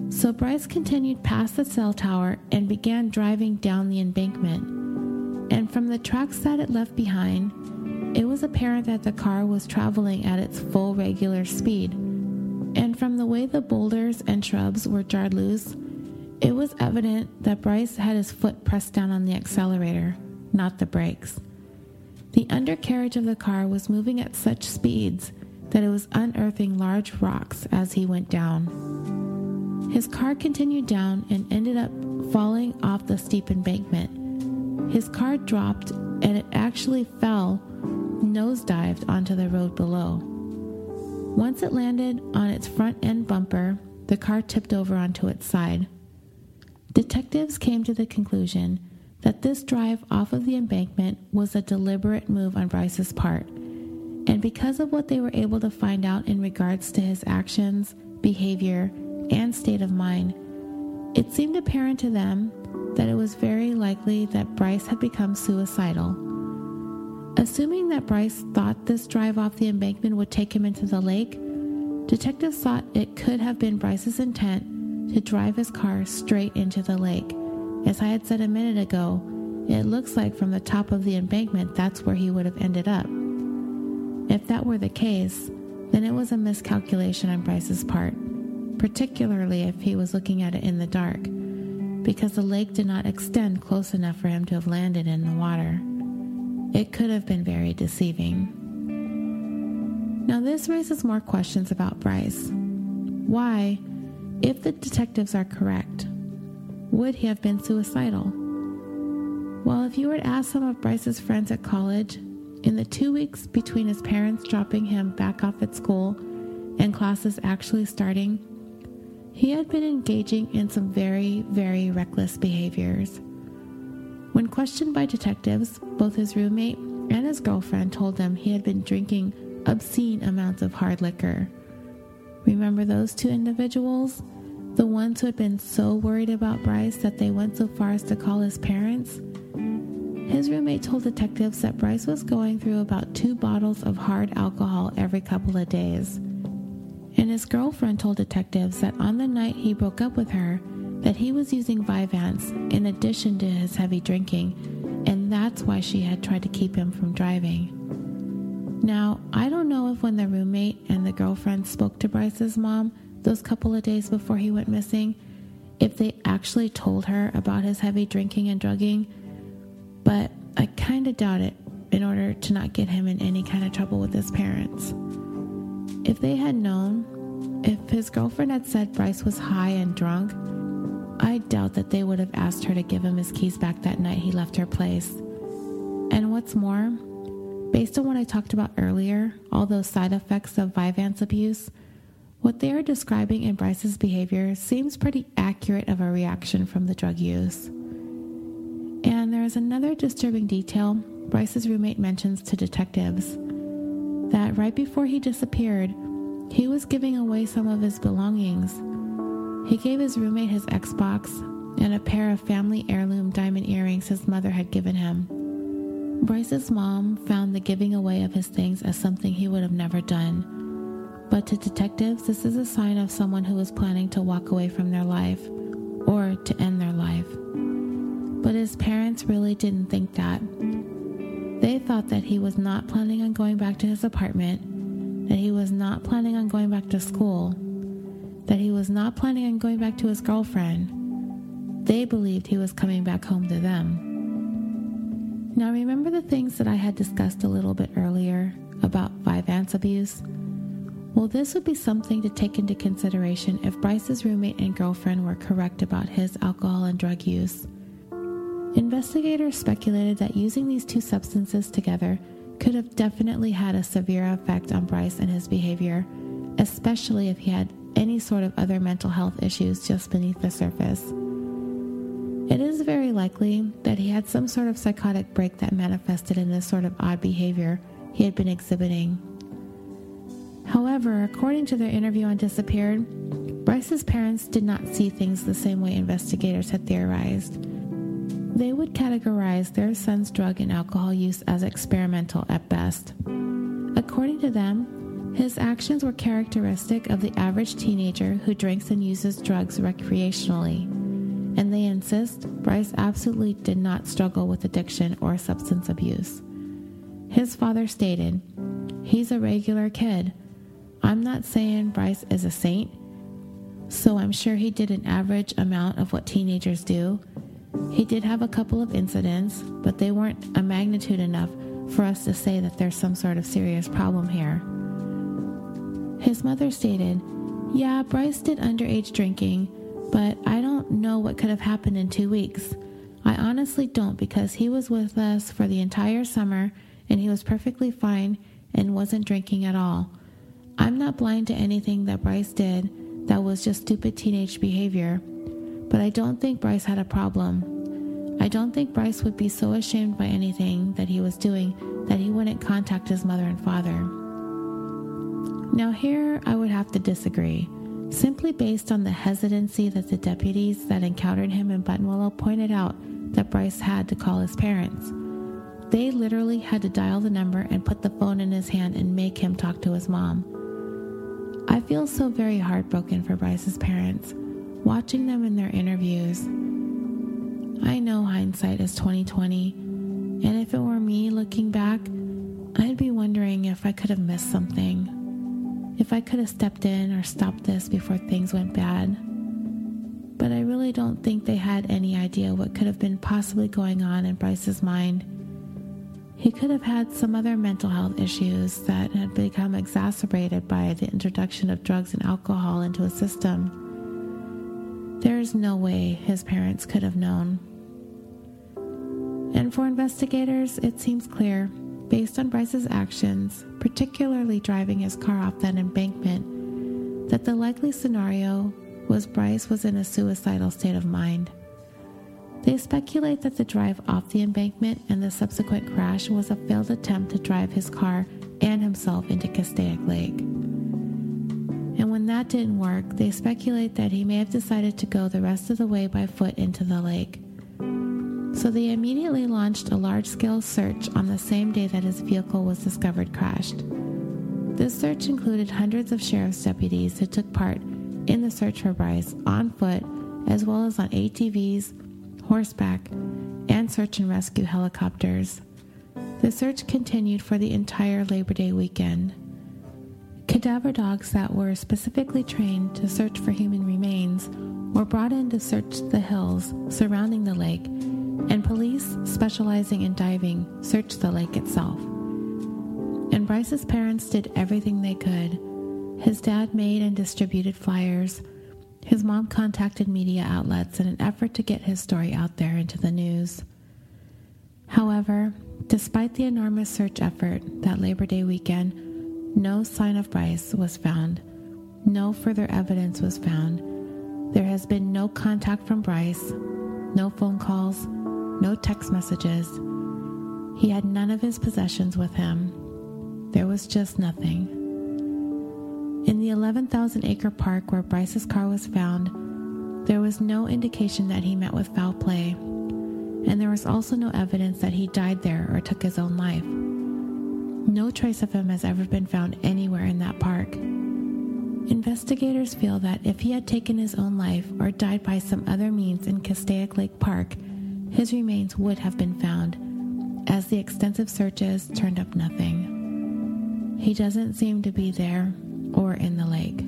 So Bryce continued past the cell tower and began driving down the embankment. And from the tracks that it left behind, it was apparent that the car was traveling at its full regular speed. And from the way the boulders and shrubs were jarred loose, it was evident that Bryce had his foot pressed down on the accelerator, not the brakes. The undercarriage of the car was moving at such speeds that it was unearthing large rocks as he went down. His car continued down and ended up falling off the steep embankment. His car dropped and it actually fell, nosedived onto the road below. Once it landed on its front end bumper, the car tipped over onto its side. Detectives came to the conclusion that this drive off of the embankment was a deliberate move on Bryce's part, and because of what they were able to find out in regards to his actions, behavior, and state of mind, it seemed apparent to them that it was very likely that Bryce had become suicidal. Assuming that Bryce thought this drive off the embankment would take him into the lake, detectives thought it could have been Bryce's intent to drive his car straight into the lake. As I had said a minute ago, it looks like from the top of the embankment that's where he would have ended up. If that were the case, then it was a miscalculation on Bryce's part, particularly if he was looking at it in the dark, because the lake did not extend close enough for him to have landed in the water. It could have been very deceiving. Now this raises more questions about Bryce. Why, if the detectives are correct, would he have been suicidal? Well, if you were to ask some of Bryce's friends at college, in the 2 weeks between his parents dropping him back off at school and classes actually starting, he had been engaging in some very, very reckless behaviors. When questioned by detectives, both his roommate and his girlfriend told them he had been drinking obscene amounts of hard liquor. Remember those two individuals? The ones who had been so worried about Bryce that they went so far as to call his parents? His roommate told detectives that Bryce was going through about 2 bottles of hard alcohol every couple of days. And his girlfriend told detectives that on the night he broke up with her, that he was using Vyvanse in addition to his heavy drinking, and that's why she had tried to keep him from driving. Now, I don't know if when the roommate and the girlfriend spoke to Bryce's mom those couple of days before he went missing, if they actually told her about his heavy drinking and drugging, but I kind of doubt it in order to not get him in any kind of trouble with his parents. If they had known, if his girlfriend had said Bryce was high and drunk, I doubt that they would have asked her to give him his keys back that night he left her place. And what's more, based on what I talked about earlier, all those side effects of Vyvanse abuse, what they are describing in Bryce's behavior seems pretty accurate of a reaction from the drug use. And there is another disturbing detail Bryce's roommate mentions to detectives, that right before he disappeared, he was giving away some of his belongings. He gave his roommate his Xbox and a pair of family heirloom diamond earrings his mother had given him. Bryce's mom found the giving away of his things as something he would have never done. But to detectives, this is a sign of someone who was planning to walk away from their life or to end their life. But his parents really didn't think that. They thought that he was not planning on going back to his apartment, that he was not planning on going back to school, that he was not planning on going back to his girlfriend. They believed he was coming back home to them. Now remember the things that I had discussed a little bit earlier about Vyvanse abuse? Well, this would be something to take into consideration if Bryce's roommate and girlfriend were correct about his alcohol and drug use. Investigators speculated that using these two substances together could have definitely had a severe effect on Bryce and his behavior, especially if he had any sort of other mental health issues just beneath the surface. It is very likely that he had some sort of psychotic break that manifested in this sort of odd behavior he had been exhibiting. However, according to their interview on Disappeared, Bryce's parents did not see things the same way investigators had theorized. They would categorize their son's drug and alcohol use as experimental at best. According to them, His actions were characteristic of the average teenager who drinks and uses drugs recreationally, and they insist Bryce absolutely did not struggle with addiction or substance abuse. His father stated, "He's a regular kid. I'm not saying Bryce is a saint, so I'm sure he did an average amount of what teenagers do. He did have a couple of incidents, but they weren't a magnitude enough for us to say that there's some sort of serious problem here." His mother stated, "Yeah, Bryce did underage drinking, but I don't know what could have happened in 2 weeks. I honestly don't, because he was with us for the entire summer and he was perfectly fine and wasn't drinking at all. I'm not blind to anything that Bryce did that was just stupid teenage behavior, but I don't think Bryce had a problem. I don't think Bryce would be so ashamed by anything that he was doing that he wouldn't contact his mother and father." Now here I would have to disagree, simply based on the hesitancy that the deputies that encountered him in Buttonwillow pointed out that Bryce had to call his parents. They literally had to dial the number and put the phone in his hand and make him talk to his mom. I feel so very heartbroken for Bryce's parents, watching them in their interviews. I know hindsight is 20/20, and if it were me looking back, I'd be wondering if I could have missed something. If I could have stepped in or stopped this before things went bad. But I really don't think they had any idea what could have been possibly going on in Bryce's mind. He could have had some other mental health issues that had become exacerbated by the introduction of drugs and alcohol into his system. There's no way his parents could have known. And for investigators, it seems clear, based on Bryce's actions, particularly driving his car off that embankment, that the likely scenario was Bryce was in a suicidal state of mind. They speculate that the drive off the embankment and the subsequent crash was a failed attempt to drive his car and himself into Castaic Lake. And when that didn't work, they speculate that he may have decided to go the rest of the way by foot into the lake. So they immediately launched a large-scale search on the same day that his vehicle was discovered crashed. This search included hundreds of sheriff's deputies who took part in the search for Bryce on foot, as well as on ATVs, horseback, and search and rescue helicopters. The search continued for the entire Labor Day weekend. Cadaver dogs that were specifically trained to search for human remains were brought in to search the hills surrounding the lake, and police specializing in diving searched the lake itself. And Bryce's parents did everything they could. His dad made and distributed flyers. His mom contacted media outlets in an effort to get his story out there into the news. However, despite the enormous search effort that Labor Day weekend, no sign of Bryce was found. No further evidence was found. There has been no contact from Bryce, no phone calls, no text messages. He had none of his possessions with him. There was just nothing. In the 11,000-acre park where Bryce's car was found, there was no indication that he met with foul play, and there was also no evidence that he died there or took his own life. No trace of him has ever been found anywhere in that park. Investigators feel that if he had taken his own life or died by some other means in Castaic Lake Park, his remains would have been found, as the extensive searches turned up nothing. He doesn't seem to be there or in the lake.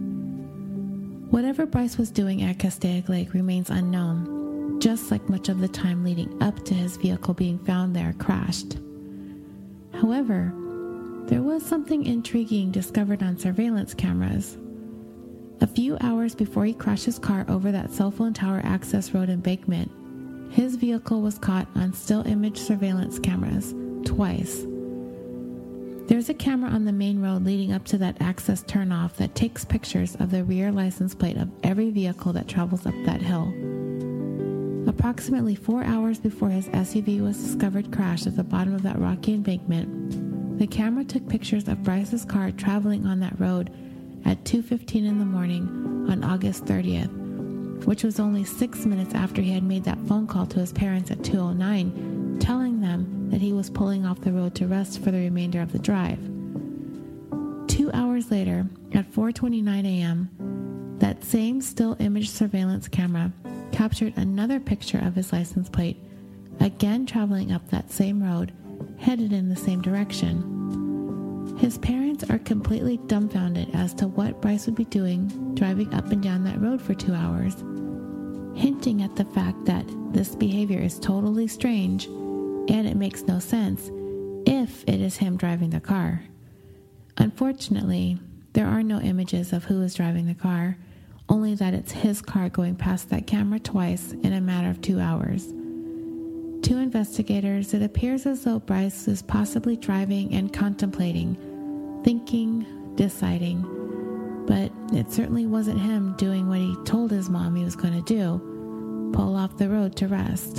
Whatever Bryce was doing at Castaic Lake remains unknown, just like much of the time leading up to his vehicle being found there crashed. However, there was something intriguing discovered on surveillance cameras. A few hours before he crashed his car over that cell phone tower access road embankment, his vehicle was caught on still image surveillance cameras twice. There's a camera on the main road leading up to that access turnoff that takes pictures of the rear license plate of every vehicle that travels up that hill. Approximately 4 hours before his SUV was discovered crashed at the bottom of that rocky embankment, the camera took pictures of Bryce's car traveling on that road at 2:15 in the morning on August 30th, which was only 6 minutes after he had made that phone call to his parents at 2:09, telling them that he was pulling off the road to rest for the remainder of the drive. 2 hours later, at 4:29 a.m., that same still image surveillance camera captured another picture of his license plate, again traveling up that same road, headed in the same direction. His parents are completely dumbfounded as to what Bryce would be doing driving up and down that road for 2 hours, hinting at the fact that this behavior is totally strange and it makes no sense if it is him driving the car. Unfortunately, there are no images of who is driving the car, only that it's his car going past that camera twice in a matter of 2 hours. To investigators, it appears as though Bryce is possibly driving and contemplating, thinking, deciding, but it certainly wasn't him doing what he told his mom he was going to do, pull off the road to rest.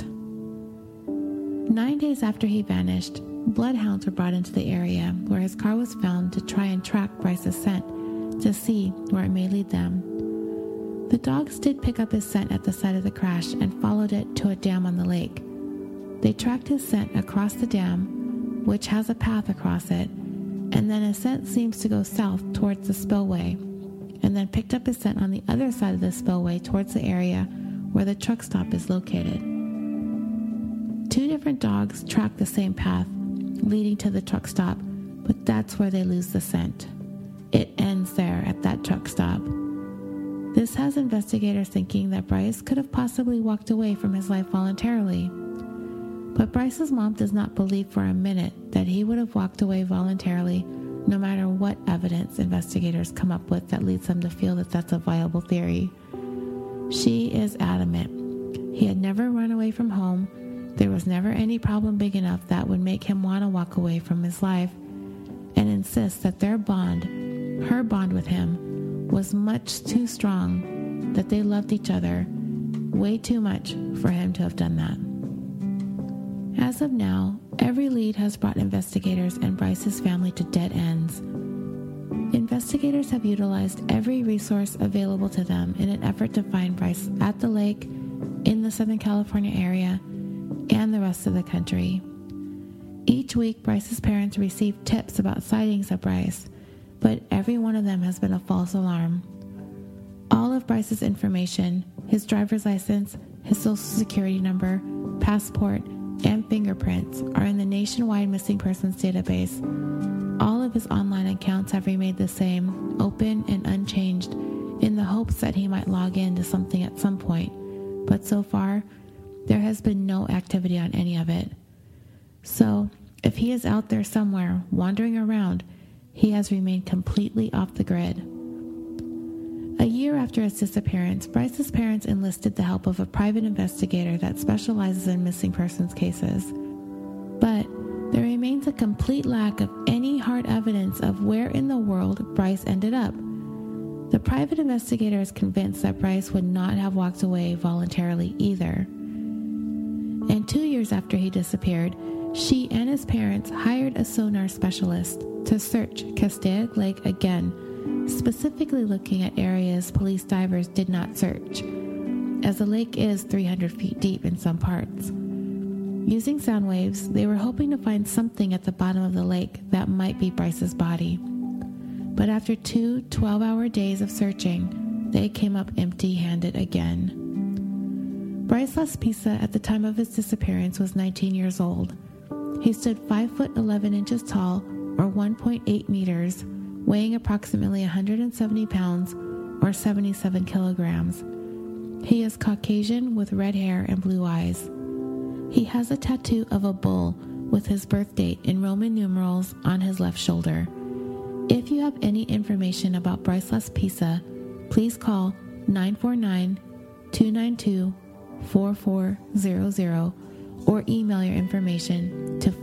9 days after he vanished, bloodhounds were brought into the area where his car was found to try and track Bryce's scent to see where it may lead them. The dogs did pick up his scent at the site of the crash and followed it to a dam on the lake. They tracked his scent across the dam, which has a path across it, and then his scent seems to go south towards the spillway, and then picked up his scent on the other side of the spillway towards the area where the truck stop is located. 2 different dogs track the same path, leading to the truck stop, but that's where they lose the scent. It ends there at that truck stop. This has investigators thinking that Bryce could have possibly walked away from his life voluntarily. But Bryce's mom does not believe for a minute that he would have walked away voluntarily, no matter what evidence investigators come up with that leads them to feel that that's a viable theory. She is adamant. He had never run away from home. There was never any problem big enough that would make him want to walk away from his life, and insists that their bond, her bond with him, was much too strong, that they loved each other way too much for him to have done that. As of now, every lead has brought investigators and Bryce's family to dead ends. Investigators have utilized every resource available to them in an effort to find Bryce at the lake, in the Southern California area, and the rest of the country. Each week, Bryce's parents receive tips about sightings of Bryce, but every one of them has been a false alarm. All of Bryce's information, his driver's license, his social security number, passport, and fingerprints are in the nationwide missing persons database. All of his online accounts have remained the same, open and unchanged, in the hopes that he might log in to something at some point, but so far, there has been no activity on any of it. So, if he is out there somewhere, wandering around, he has remained completely off the grid. A year after his disappearance, Bryce's parents enlisted the help of a private investigator that specializes in missing persons cases. But there remains a complete lack of any hard evidence of where in the world Bryce ended up. The private investigator is convinced that Bryce would not have walked away voluntarily either. And 2 years after he disappeared, she and his parents hired a sonar specialist to search Castaic Lake again, specifically looking at areas police divers did not search, as the lake is 300 feet deep in some parts. Using sound waves, they were hoping to find something at the bottom of the lake that might be Bryce's body. But after 2 12-hour days of searching, they came up empty-handed again. Bryce Laspisa at the time of his disappearance was 19 years old. He stood 5 foot 11 inches tall, or 1.8 meters, weighing approximately 170 pounds, or 77 kilograms. He is Caucasian with red hair and blue eyes. He has a tattoo of a bull with his birth date in Roman numerals on his left shoulder. If you have any information about Bryce Laspisa, please call 949-292-4400 or email your information to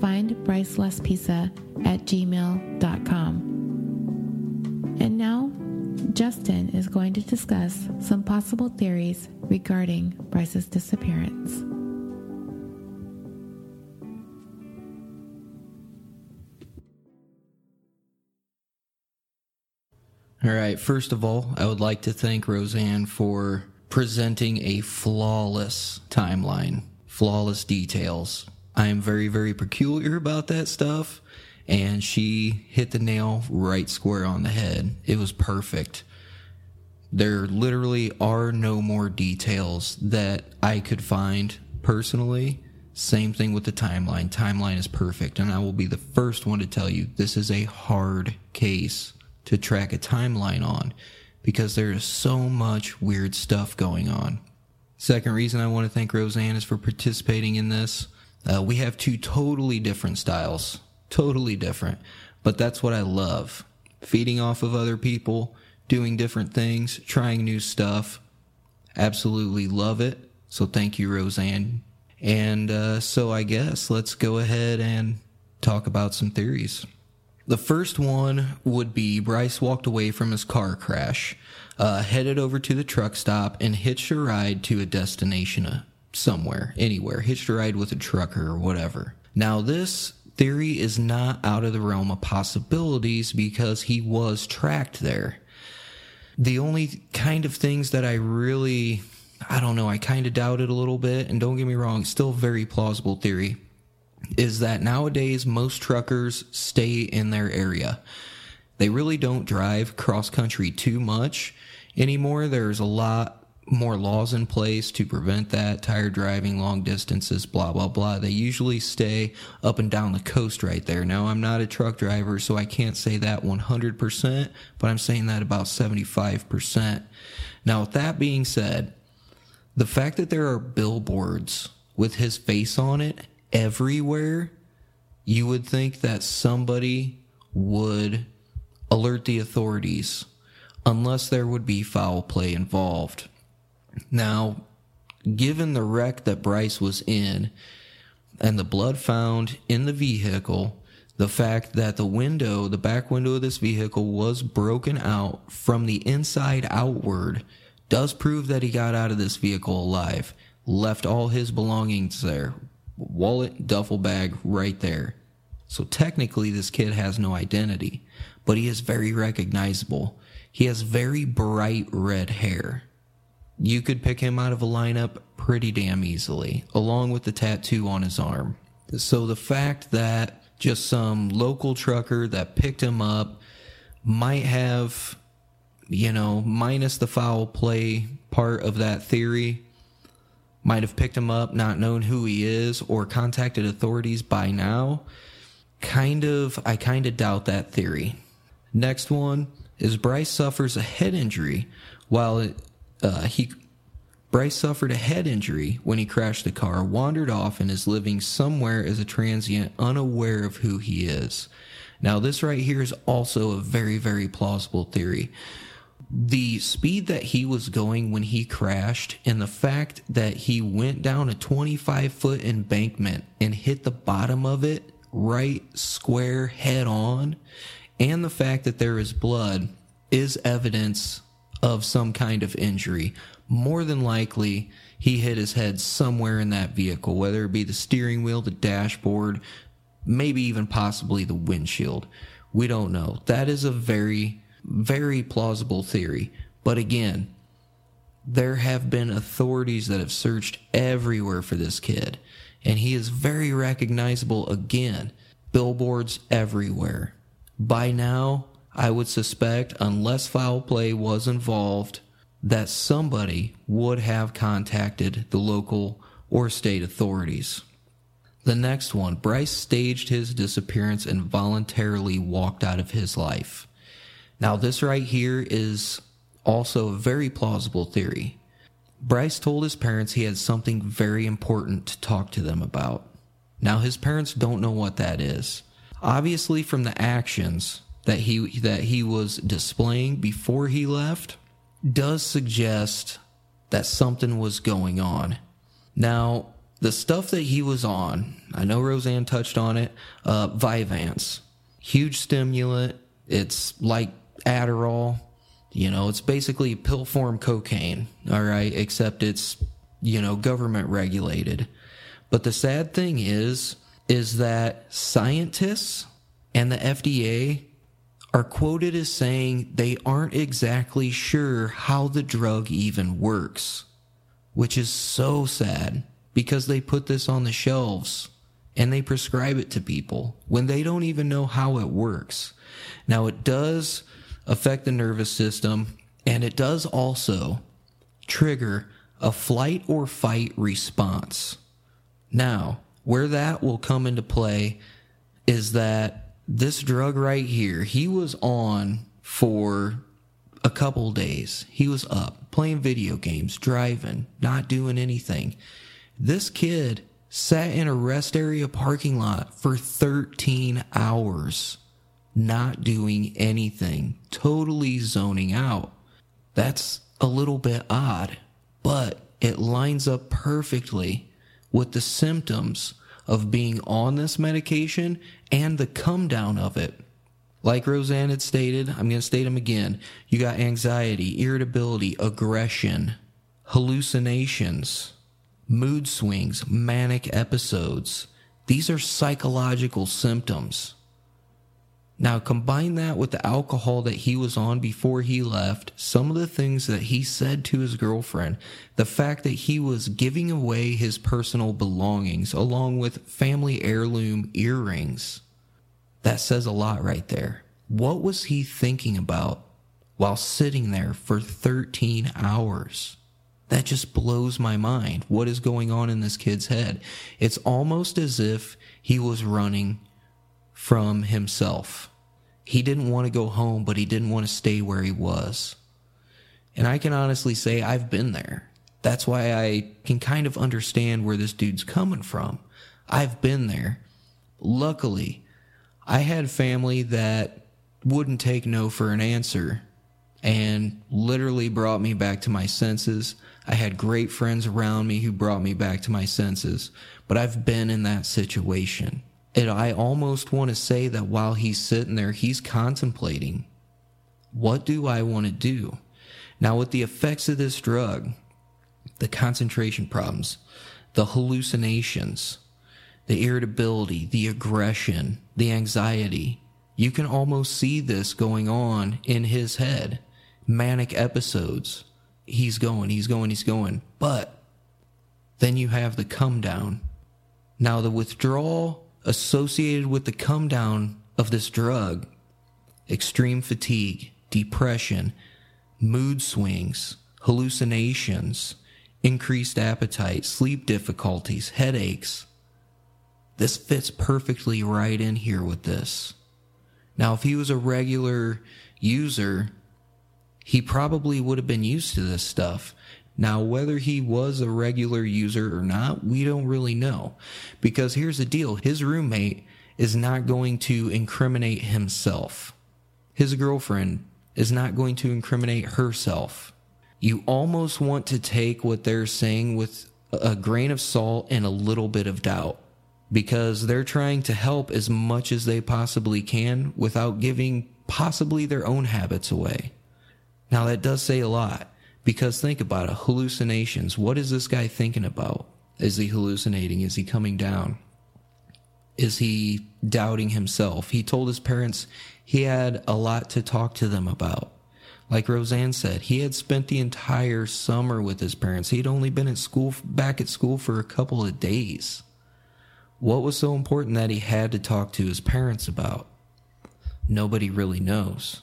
findbrycelaspisa@gmail.com. And now, Justin is going to discuss some possible theories regarding Bryce's disappearance. All right, first of all, I would like to thank Roseanne for presenting a flawless timeline, flawless details. I am very, very peculiar about that stuff, and she hit the nail right square on the head. It was perfect. There literally are no more details that I could find personally. Same thing with the timeline. Timeline is perfect, and I will be the first one to tell you this is a hard case to track a timeline on because there is so much weird stuff going on. Second reason I want to thank Roseanne is for participating in this. We have two totally different styles. Totally different. But that's what I love. Feeding off of other people, doing different things, trying new stuff. Absolutely love it. So thank you, Roseanne. And so I guess let's go ahead and talk about some theories. The first one would be Bryce walked away from his car crash, headed over to the truck stop, and hitched a ride to a destination somewhere, anywhere. Hitched a ride with a trucker or whatever. Now, this theory is not out of the realm of possibilities because he was tracked there. The only kind of things that I kind of doubt it a little bit, and don't get me wrong, still a very plausible theory, is that nowadays most truckers stay in their area. They really don't drive cross-country too much anymore. There's a lot more laws in place to prevent that, tired driving, long distances, blah, blah, blah. They usually stay up and down the coast right there. Now, I'm not a truck driver, so I can't say that 100%, but I'm saying that about 75%. Now, with that being said, the fact that there are billboards with his face on it everywhere, you would think that somebody would alert the authorities unless there would be foul play involved. Now, given the wreck that Bryce was in and the blood found in the vehicle, the fact that the back window of this vehicle was broken out from the inside outward does prove that he got out of this vehicle alive, left all his belongings there, wallet, duffel bag right there. So technically this kid has no identity, but he is very recognizable. He has very bright red hair. You could pick him out of a lineup pretty damn easily, along with the tattoo on his arm. So the fact that just some local trucker that picked him up might have, minus the foul play part of that theory, might have picked him up, not known who he is, or contacted authorities by now. I kind of doubt that theory. Next one is Bryce suffers a head injury Bryce suffered a head injury when he crashed the car, wandered off, and is living somewhere as a transient, unaware of who he is. Now, this right here is also a very, very plausible theory. The speed that he was going when he crashed, and the fact that he went down a 25-foot embankment and hit the bottom of it right square head on, and the fact that there is blood is evidence of some kind of injury. More than likely, he hit his head somewhere in that vehicle, whether it be the steering wheel, the dashboard, maybe even possibly the windshield. We don't know. That is a very, very plausible theory. But again, there have been authorities that have searched everywhere for this kid, and he is very recognizable again. Billboards everywhere. By now, I would suspect, unless foul play was involved, that somebody would have contacted the local or state authorities. The next one, Bryce staged his disappearance and voluntarily walked out of his life. Now, this right here is also a very plausible theory. Bryce told his parents he had something very important to talk to them about. Now, his parents don't know what that is. Obviously, from the actions that he was displaying before he left, does suggest that something was going on. Now, the stuff that he was on, I know Roseanne touched on it, Vyvanse. Huge stimulant. It's like Adderall. It's basically pill form cocaine, all right, except it's, government regulated. But the sad thing is that scientists and the FDA are quoted as saying they aren't exactly sure how the drug even works, which is so sad because they put this on the shelves and they prescribe it to people when they don't even know how it works. Now, it does affect the nervous system, and it does also trigger a flight or fight response. Now, where that will come into play is that this drug right here, he was on for a couple days. He was up, playing video games, driving, not doing anything. This kid sat in a rest area parking lot for 13 hours, not doing anything, totally zoning out. That's a little bit odd, but it lines up perfectly with the symptoms of being on this medication and the come down of it. Like Roseanne had stated, I'm going to state them again. You got anxiety, irritability, aggression, hallucinations, mood swings, manic episodes. These are psychological symptoms. Now, combine that with the alcohol that he was on before he left, some of the things that he said to his girlfriend, the fact that he was giving away his personal belongings, along with family heirloom earrings. That says a lot right there. What was he thinking about while sitting there for 13 hours? That just blows my mind. What is going on in this kid's head? It's almost as if he was running from himself. He didn't want to go home, but he didn't want to stay where he was. And I can honestly say I've been there. That's why I can kind of understand where this dude's coming from. I've been there. Luckily, I had family that wouldn't take no for an answer and literally brought me back to my senses. I had great friends around me who brought me back to my senses, but I've been in that situation. And I almost want to say that while he's sitting there, he's contemplating, what do I want to do? Now, with the effects of this drug, the concentration problems, the hallucinations, the irritability, the aggression, the anxiety, you can almost see this going on in his head. Manic episodes. He's going. But then you have the come down. Now, the withdrawal associated with the come down of this drug, extreme fatigue, depression, mood swings, hallucinations, increased appetite, sleep difficulties, headaches. This fits perfectly right in here with this. Now, if he was a regular user, he probably would have been used to this stuff. Now, whether he was a regular user or not, we don't really know. Because here's the deal. His roommate is not going to incriminate himself. His girlfriend is not going to incriminate herself. You almost want to take what they're saying with a grain of salt and a little bit of doubt. Because they're trying to help as much as they possibly can without giving possibly their own habits away. Now, that does say a lot. Because think about it, hallucinations. What is this guy thinking about? Is he hallucinating? Is he coming down? Is he doubting himself? He told his parents he had a lot to talk to them about. Like Roseanne said, he had spent the entire summer with his parents. He'd only been back at school for a couple of days. What was so important that he had to talk to his parents about? Nobody really knows.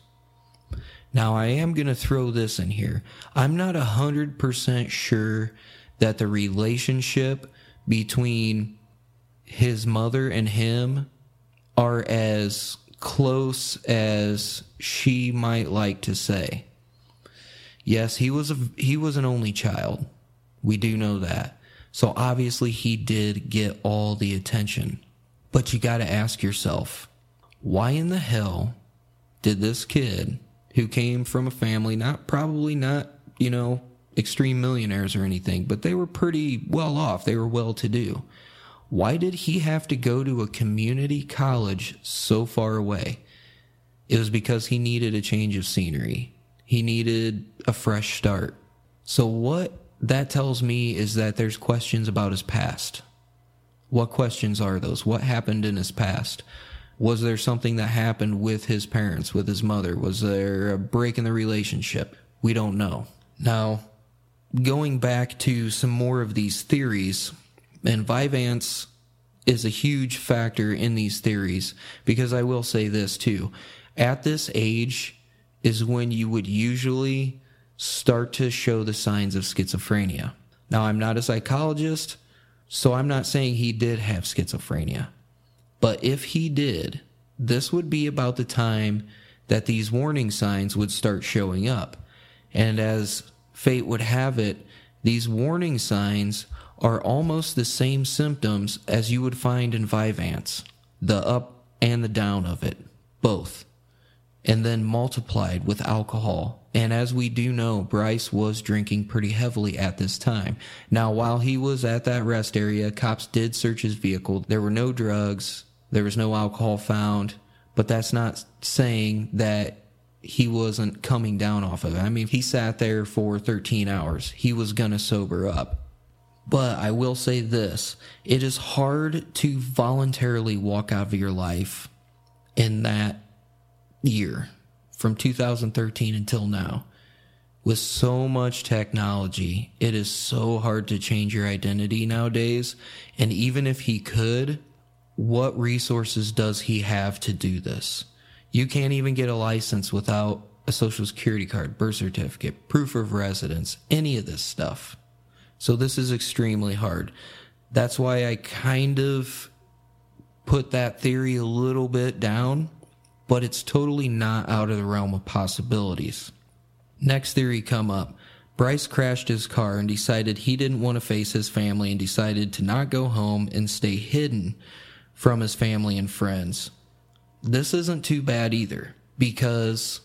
Now, I am going to throw this in here. I'm not 100% sure that the relationship between his mother and him are as close as she might like to say. Yes, he was an only child. We do know that. So obviously he did get all the attention. But you got to ask yourself, why in the hell did this kid, who came from a family, probably not, extreme millionaires or anything, but they were pretty well off. They were well to do. Why did he have to go to a community college so far away? It was because he needed a change of scenery. He needed a fresh start. So what that tells me is that there's questions about his past. What questions are those? What happened in his past? Was there something that happened with his parents, with his mother? Was there a break in the relationship? We don't know. Now, going back to some more of these theories, and Vyvanse is a huge factor in these theories, because I will say this too. At this age is when you would usually start to show the signs of schizophrenia. Now, I'm not a psychologist, so I'm not saying he did have schizophrenia. But if he did, this would be about the time that these warning signs would start showing up. And as fate would have it, these warning signs are almost the same symptoms as you would find in Vyvanse, the up and the down of it, both, and then multiplied with alcohol. And as we do know, Bryce was drinking pretty heavily at this time. Now, while he was at that rest area, cops did search his vehicle. There were no drugs, there was no alcohol found, but that's not saying that he wasn't coming down off of it. I mean, he sat there for 13 hours. He was going to sober up. But I will say this, it is hard to voluntarily walk out of your life in that year, from 2013 until now. With so much technology, it is so hard to change your identity nowadays. And even if he could, what resources does he have to do this? You can't even get a license without a social security card, birth certificate, proof of residence, any of this stuff. So this is extremely hard. That's why I kind of put that theory a little bit down, but it's totally not out of the realm of possibilities. Next theory come up. Bryce crashed his car and decided he didn't want to face his family and decided to not go home and stay hidden from his family and friends. This isn't too bad either, because,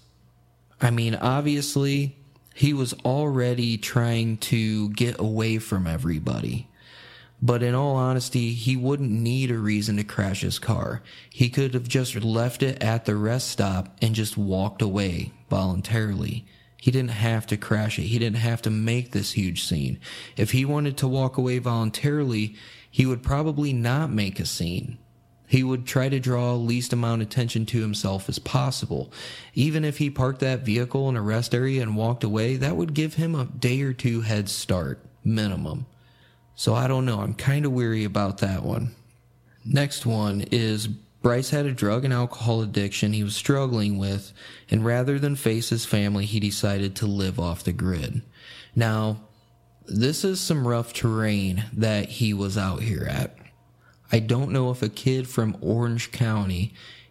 I mean, obviously, he was already trying to get away from everybody. But in all honesty, he wouldn't need a reason to crash his car. He could have just left it at the rest stop and just walked away voluntarily. He didn't have to crash it. He didn't have to make this huge scene. If he wanted to walk away voluntarily, he would probably not make a scene. He would try to draw least amount of attention to himself as possible. Even if he parked that vehicle in a rest area and walked away, that would give him a day or two head start, minimum. So I don't know. I'm kind of weary about that one. Next one is Bryce had a drug and alcohol addiction he was struggling with, and rather than face his family, he decided to live off the grid. Now, this is some rough terrain that he was out here at. I don't know if a kid from Orange County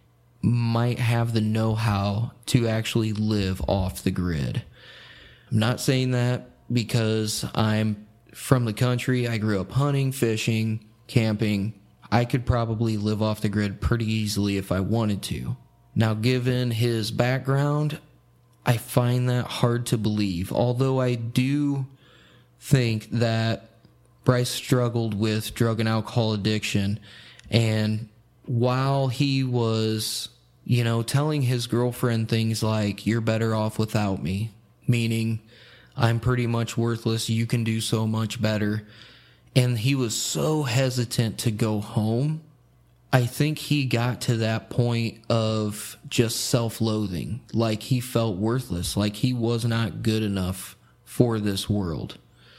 might have the know-how to actually live off the grid. I'm not saying that because I'm from the country. I grew up hunting, fishing, camping. I could probably live off the grid pretty easily if I wanted to. Now, given his background, I find that hard to believe, although I do think that Bryce struggled with drug and alcohol addiction, and while he was, telling his girlfriend things like, "You're better off without me," meaning, "I'm pretty much worthless, you can do so much better," and he was so hesitant to go home, I think he got to that point of just self-loathing, like he felt worthless, like he was not good enough for this world.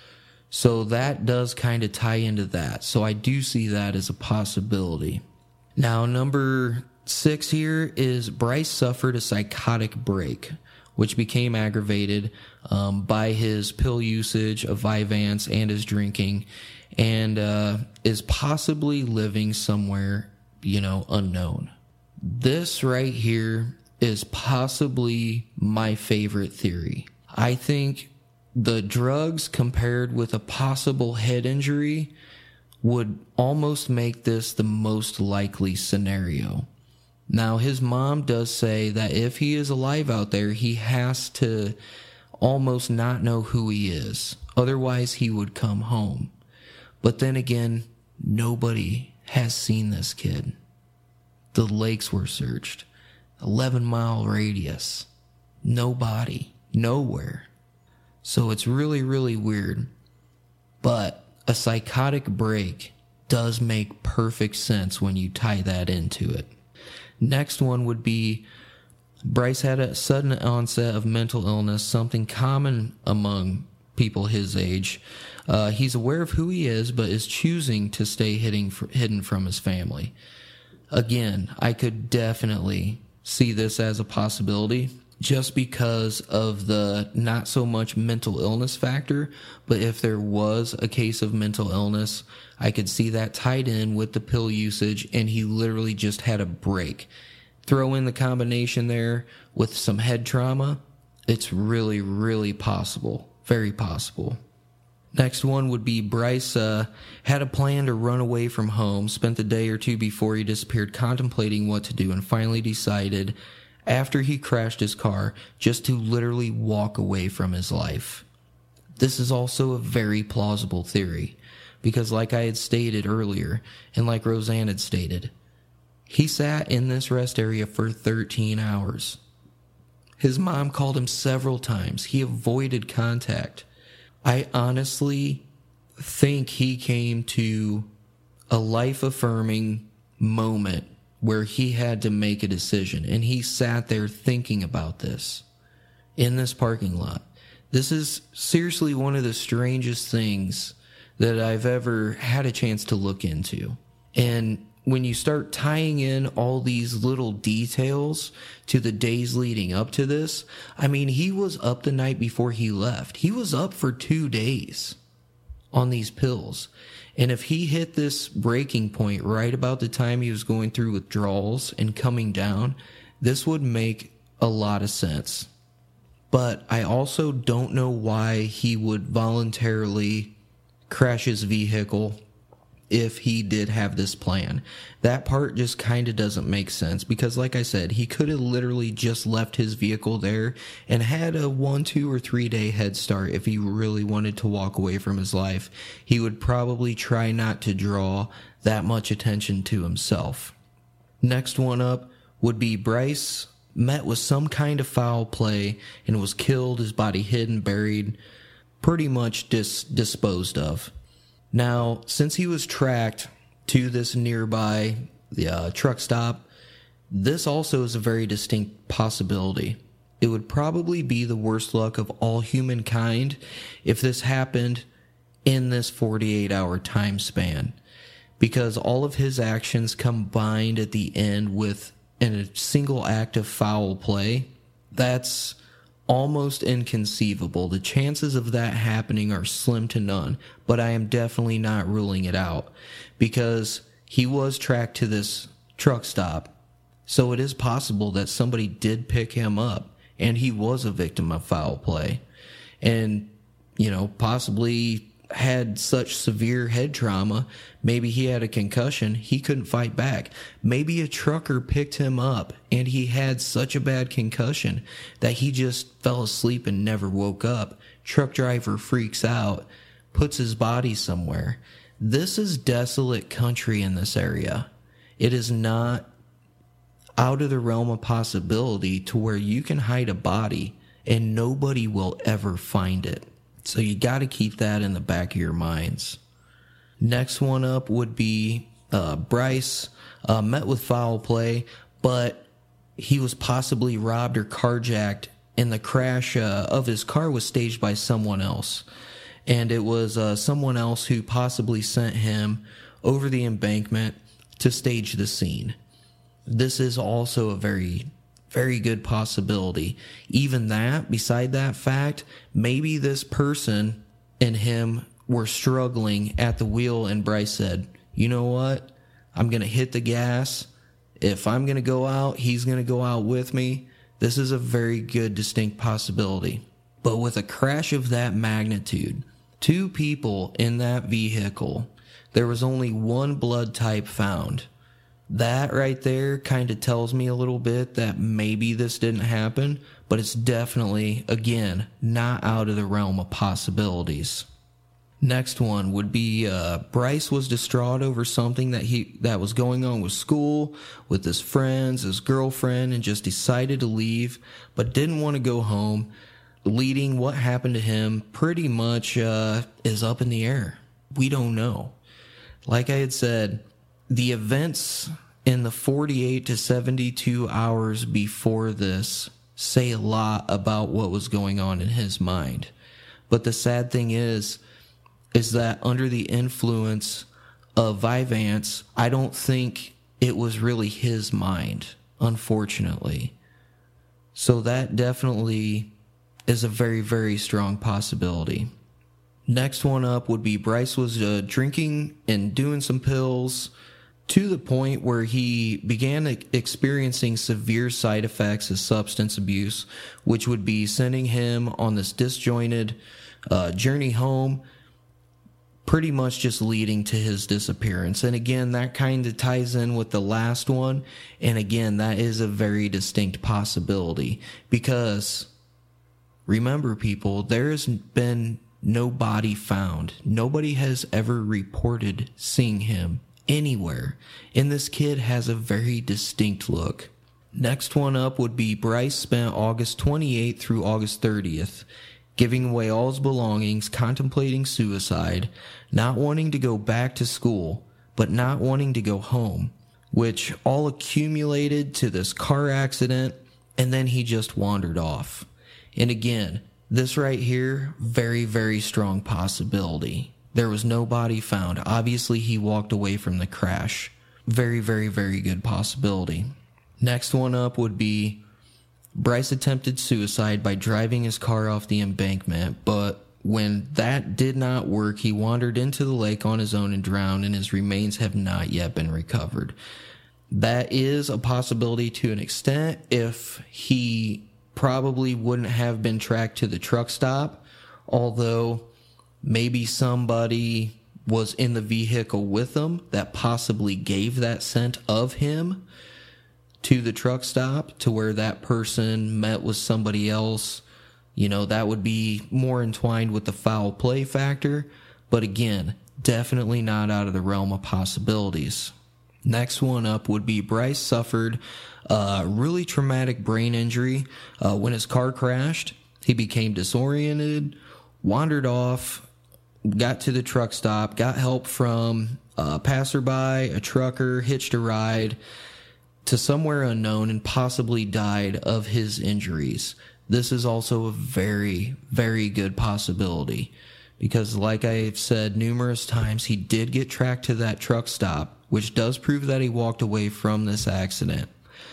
So that does kind of tie into that. So I do see that as a possibility. Now, number 6 here is Bryce suffered a psychotic break, which became aggravated by his pill usage of Vyvanse and his drinking, and is possibly living somewhere, unknown. This right here is possibly my favorite theory. I think the drugs compared with a possible head injury would almost make this the most likely scenario. Now, his mom does say that if he is alive out there, he has to almost not know who he is. Otherwise, he would come home. But then again, nobody has seen this kid. The lakes were searched. 11-mile radius. No body. Nowhere. So it's really, really weird. But a psychotic break does make perfect sense when you tie that into it. Next one would be Bryce had a sudden onset of mental illness, something common among people his age. He's aware of who he is, but is choosing to stay hidden from his family. Again, I could definitely see this as a possibility just because of the not so much mental illness factor, but if there was a case of mental illness, I could see that tied in with the pill usage, and he literally just had a break. Throw in the combination there with some head trauma, it's really, really possible. Very possible. Next one would be Bryce had a plan to run away from home, spent the day or two before he disappeared contemplating what to do, and finally decided, after he crashed his car, just to literally walk away from his life. This is also a very plausible theory, because like I had stated earlier, and like Roseanne had stated, he sat in this rest area for 13 hours. His mom called him several times. He avoided contact. I honestly think he came to a life-affirming moment where he had to make a decision, and he sat there thinking about this in this parking lot. This is seriously one of the strangest things that I've ever had a chance to look into. And when you start tying in all these little details to the days leading up to this, I mean, he was up the night before he left. He was up for 2 days on these pills. And if he hit this breaking point right about the time he was going through withdrawals and coming down, this would make a lot of sense. But I also don't know why he would voluntarily crash his vehicle if he did have this plan. That part just kind of doesn't make sense, because like I said, he could have literally just left his vehicle there and had a 1, 2, or 3 day head start. If he really wanted to walk away from his life, he would probably try not to draw that much attention to himself. Next one up would be Bryce met with some kind of foul play and was killed, his body hidden, buried, pretty much disposed of. Now, since he was tracked to this nearby truck stop, this also is a very distinct possibility. It would probably be the worst luck of all humankind if this happened in this 48-hour time span, because all of his actions combined at the end with a single act of foul play, that's almost inconceivable. The chances of that happening are slim to none, but I am definitely not ruling it out, because he was tracked to this truck stop, so it is possible that somebody did pick him up and he was a victim of foul play, and possibly had such severe head trauma, maybe he had a concussion, he couldn't fight back. Maybe a trucker picked him up and he had such a bad concussion that he just fell asleep and never woke up. Truck driver freaks out, puts his body somewhere. This is desolate country in this area. It is not out of the realm of possibility to where you can hide a body and nobody will ever find it. So you got to keep that in the back of your minds. Next one up would be Bryce met with foul play, but he was possibly robbed or carjacked, and the crash of his car was staged by someone else. And it was someone else who possibly sent him over the embankment to stage the scene. This is also a very, very good possibility. Even that, beside that fact, maybe this person and him were struggling at the wheel, and Bryce said, you know what? I'm going to hit the gas. If I'm going to go out, he's going to go out with me. This is a very good, distinct possibility. But with a crash of that magnitude, 2 people in that vehicle, there was only one blood type found. That right there kind of tells me a little bit that maybe this didn't happen, but it's definitely, again, not out of the realm of possibilities. Next one would be Bryce was distraught over something that was going on with school, with his friends, his girlfriend, and just decided to leave, but didn't want to go home. Leading what happened to him pretty much is up in the air. We don't know. Like I had said, the events in the 48 to 72 hours before this say a lot about what was going on in his mind. But the sad thing is that under the influence of Vyvanse, I don't think it was really his mind, unfortunately. So that definitely is a very, very strong possibility. Next one up would be Bryce was drinking and doing some pills to the point where he began experiencing severe side effects of substance abuse, which would be sending him on this disjointed journey home, pretty much just leading to his disappearance. And again, that kind of ties in with the last one. And again, that is a very distinct possibility because remember, people, there has been no body found. Nobody has ever reported seeing him anywhere. And this kid has a very distinct look. Next one up would be Bryce spent August 28th through August 30th giving away all his belongings, contemplating suicide, not wanting to go back to school, but not wanting to go home, which all accumulated to this car accident, and then he just wandered off. And again, this right here, very, very strong possibility. There was no body found. Obviously, he walked away from the crash. Very, very, very good possibility. Next one up would be Bryce attempted suicide by driving his car off the embankment, but when that did not work, he wandered into the lake on his own and drowned, and his remains have not yet been recovered. That is a possibility to an extent if he probably wouldn't have been tracked to the truck stop, although maybe somebody was in the vehicle with him that possibly gave that scent of him to the truck stop to where that person met with somebody else. You know, that would be more entwined with the foul play factor, but again, definitely not out of the realm of possibilities. Next one up would be Bryce suffered a really traumatic brain injury when his car crashed. He became disoriented, wandered off, got to the truck stop, got help from a passerby, a trucker, hitched a ride to somewhere unknown, and possibly died of his injuries. This is also a very, very good possibility because, like I've said numerous times, he did get tracked to that truck stop, which does prove that he walked away from this accident.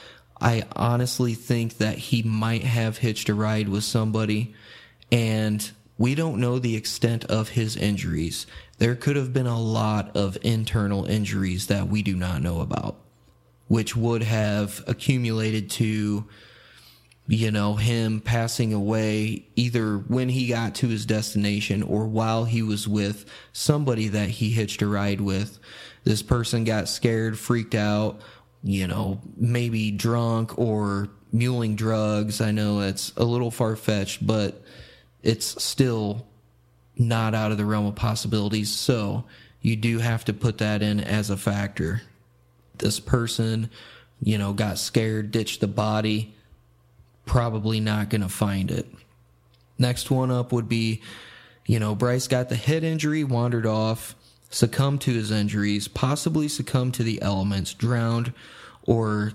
I honestly think that he might have hitched a ride with somebody, and we don't know the extent of his injuries. There could have been a lot of internal injuries that we do not know about, which would have accumulated to, you know, him passing away either when he got to his destination or while he was with somebody that he hitched a ride with. This person got scared, freaked out, you know, maybe drunk or muling drugs. I know it's a little far-fetched, but it's still not out of the realm of possibilities. So you do have to put that in as a factor. This person, you know, got scared, ditched the body, probably not going to find it. Next one up would be, you know, Bryce got the head injury, wandered off, succumbed to his injuries, possibly succumbed to the elements, drowned, or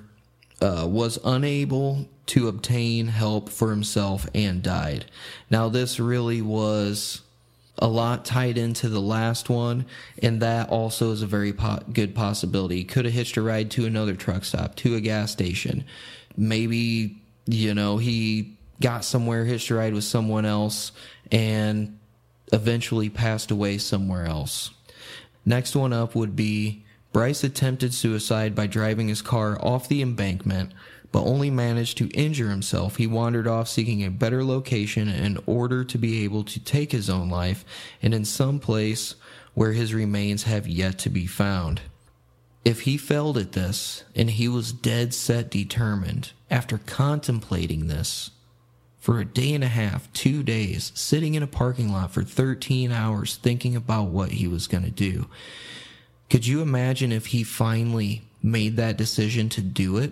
was unable to obtain help for himself and died. Now, this really was a lot tied into the last one, and that also is a very good possibility. Could have hitched a ride to another truck stop, to a gas station. Maybe, you know, he got somewhere, hitched a ride with someone else, and eventually passed away somewhere else. Next one up would be Bryce attempted suicide by driving his car off the embankment, but only managed to injure himself. He wandered off seeking a better location in order to be able to take his own life, and in some place where his remains have yet to be found. If he failed at this, and he was dead set determined, after contemplating this for a day and a half, 2 days, sitting in a parking lot for 13 hours thinking about what he was going to do, could you imagine if he finally made that decision to do it?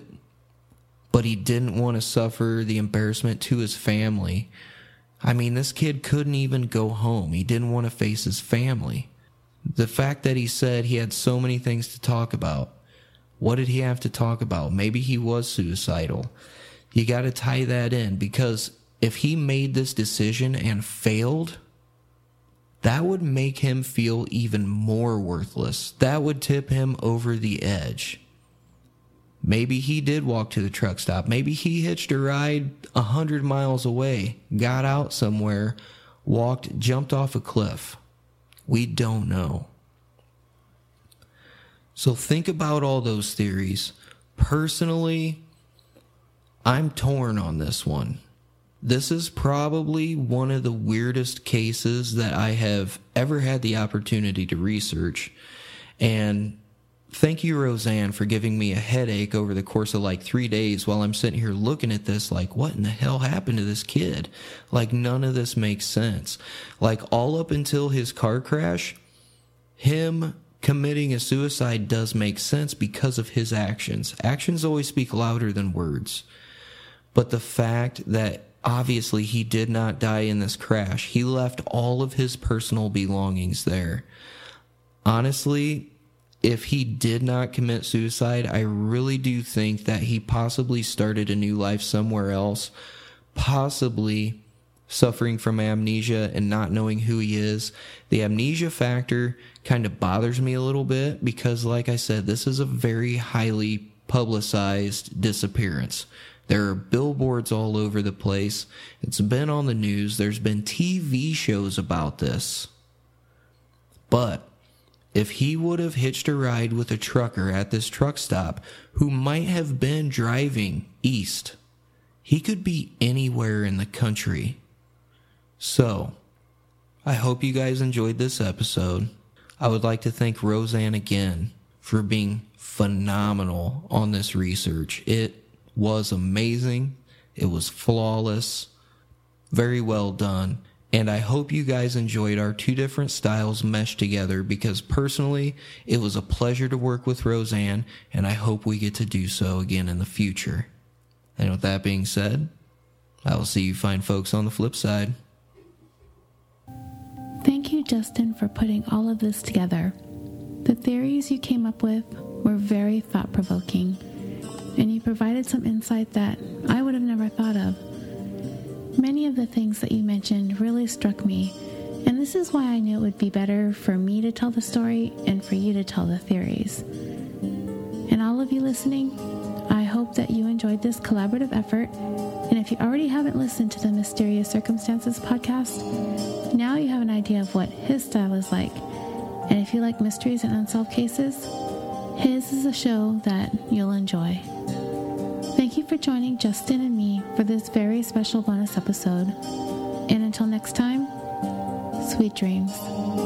But he didn't want to suffer the embarrassment to his family. I mean, this kid couldn't even go home. He didn't want to face his family. The fact that he said he had so many things to talk about. What did he have to talk about? Maybe he was suicidal. You got to tie that in, because if he made this decision and failed, that would make him feel even more worthless. That would tip him over the edge. Maybe he did walk to the truck stop. Maybe he hitched a ride 100 miles away, got out somewhere, walked, jumped off a cliff. We don't know. So think about all those theories. Personally, I'm torn on this one. This is probably one of the weirdest cases that I have ever had the opportunity to research. And thank you, Roseanne, for giving me a headache over the course of like 3 days while I'm sitting here looking at this like, what in the hell happened to this kid? Like, none of this makes sense. Like, all up until his car crash, him committing a suicide does make sense because of his actions. Actions always speak louder than words. But the fact that obviously he did not die in this crash, he left all of his personal belongings there. Honestly, if he did not commit suicide, I really do think that he possibly started a new life somewhere else, possibly suffering from amnesia and not knowing who he is. The amnesia factor kind of bothers me a little bit because, like I said, this is a very highly publicized disappearance. There are billboards all over the place. It's been on the news. There's been TV shows about this. But if he would have hitched a ride with a trucker at this truck stop who might have been driving east, he could be anywhere in the country. So, I hope you guys enjoyed this episode. I would like to thank Roseanne again for being phenomenal on this research. It was amazing. It was flawless. Very well done. And I hope you guys enjoyed our two different styles meshed together because personally, it was a pleasure to work with Roseanne, and I hope we get to do so again in the future. And with that being said, I will see you fine folks on the flip side. Thank you, Justin, for putting all of this together. The theories you came up with were very thought-provoking, and you provided some insight that I would have never thought of. Many of the things that you mentioned really struck me, and this is why I knew it would be better for me to tell the story and for you to tell the theories. And all of you listening, I hope that you enjoyed this collaborative effort, and if you already haven't listened to the Mysterious Circumstances podcast, now you have an idea of what his style is like. And if you like mysteries and unsolved cases, his is a show that you'll enjoy. Thank you for joining Justin and me for this very special bonus episode. And until next time, sweet dreams.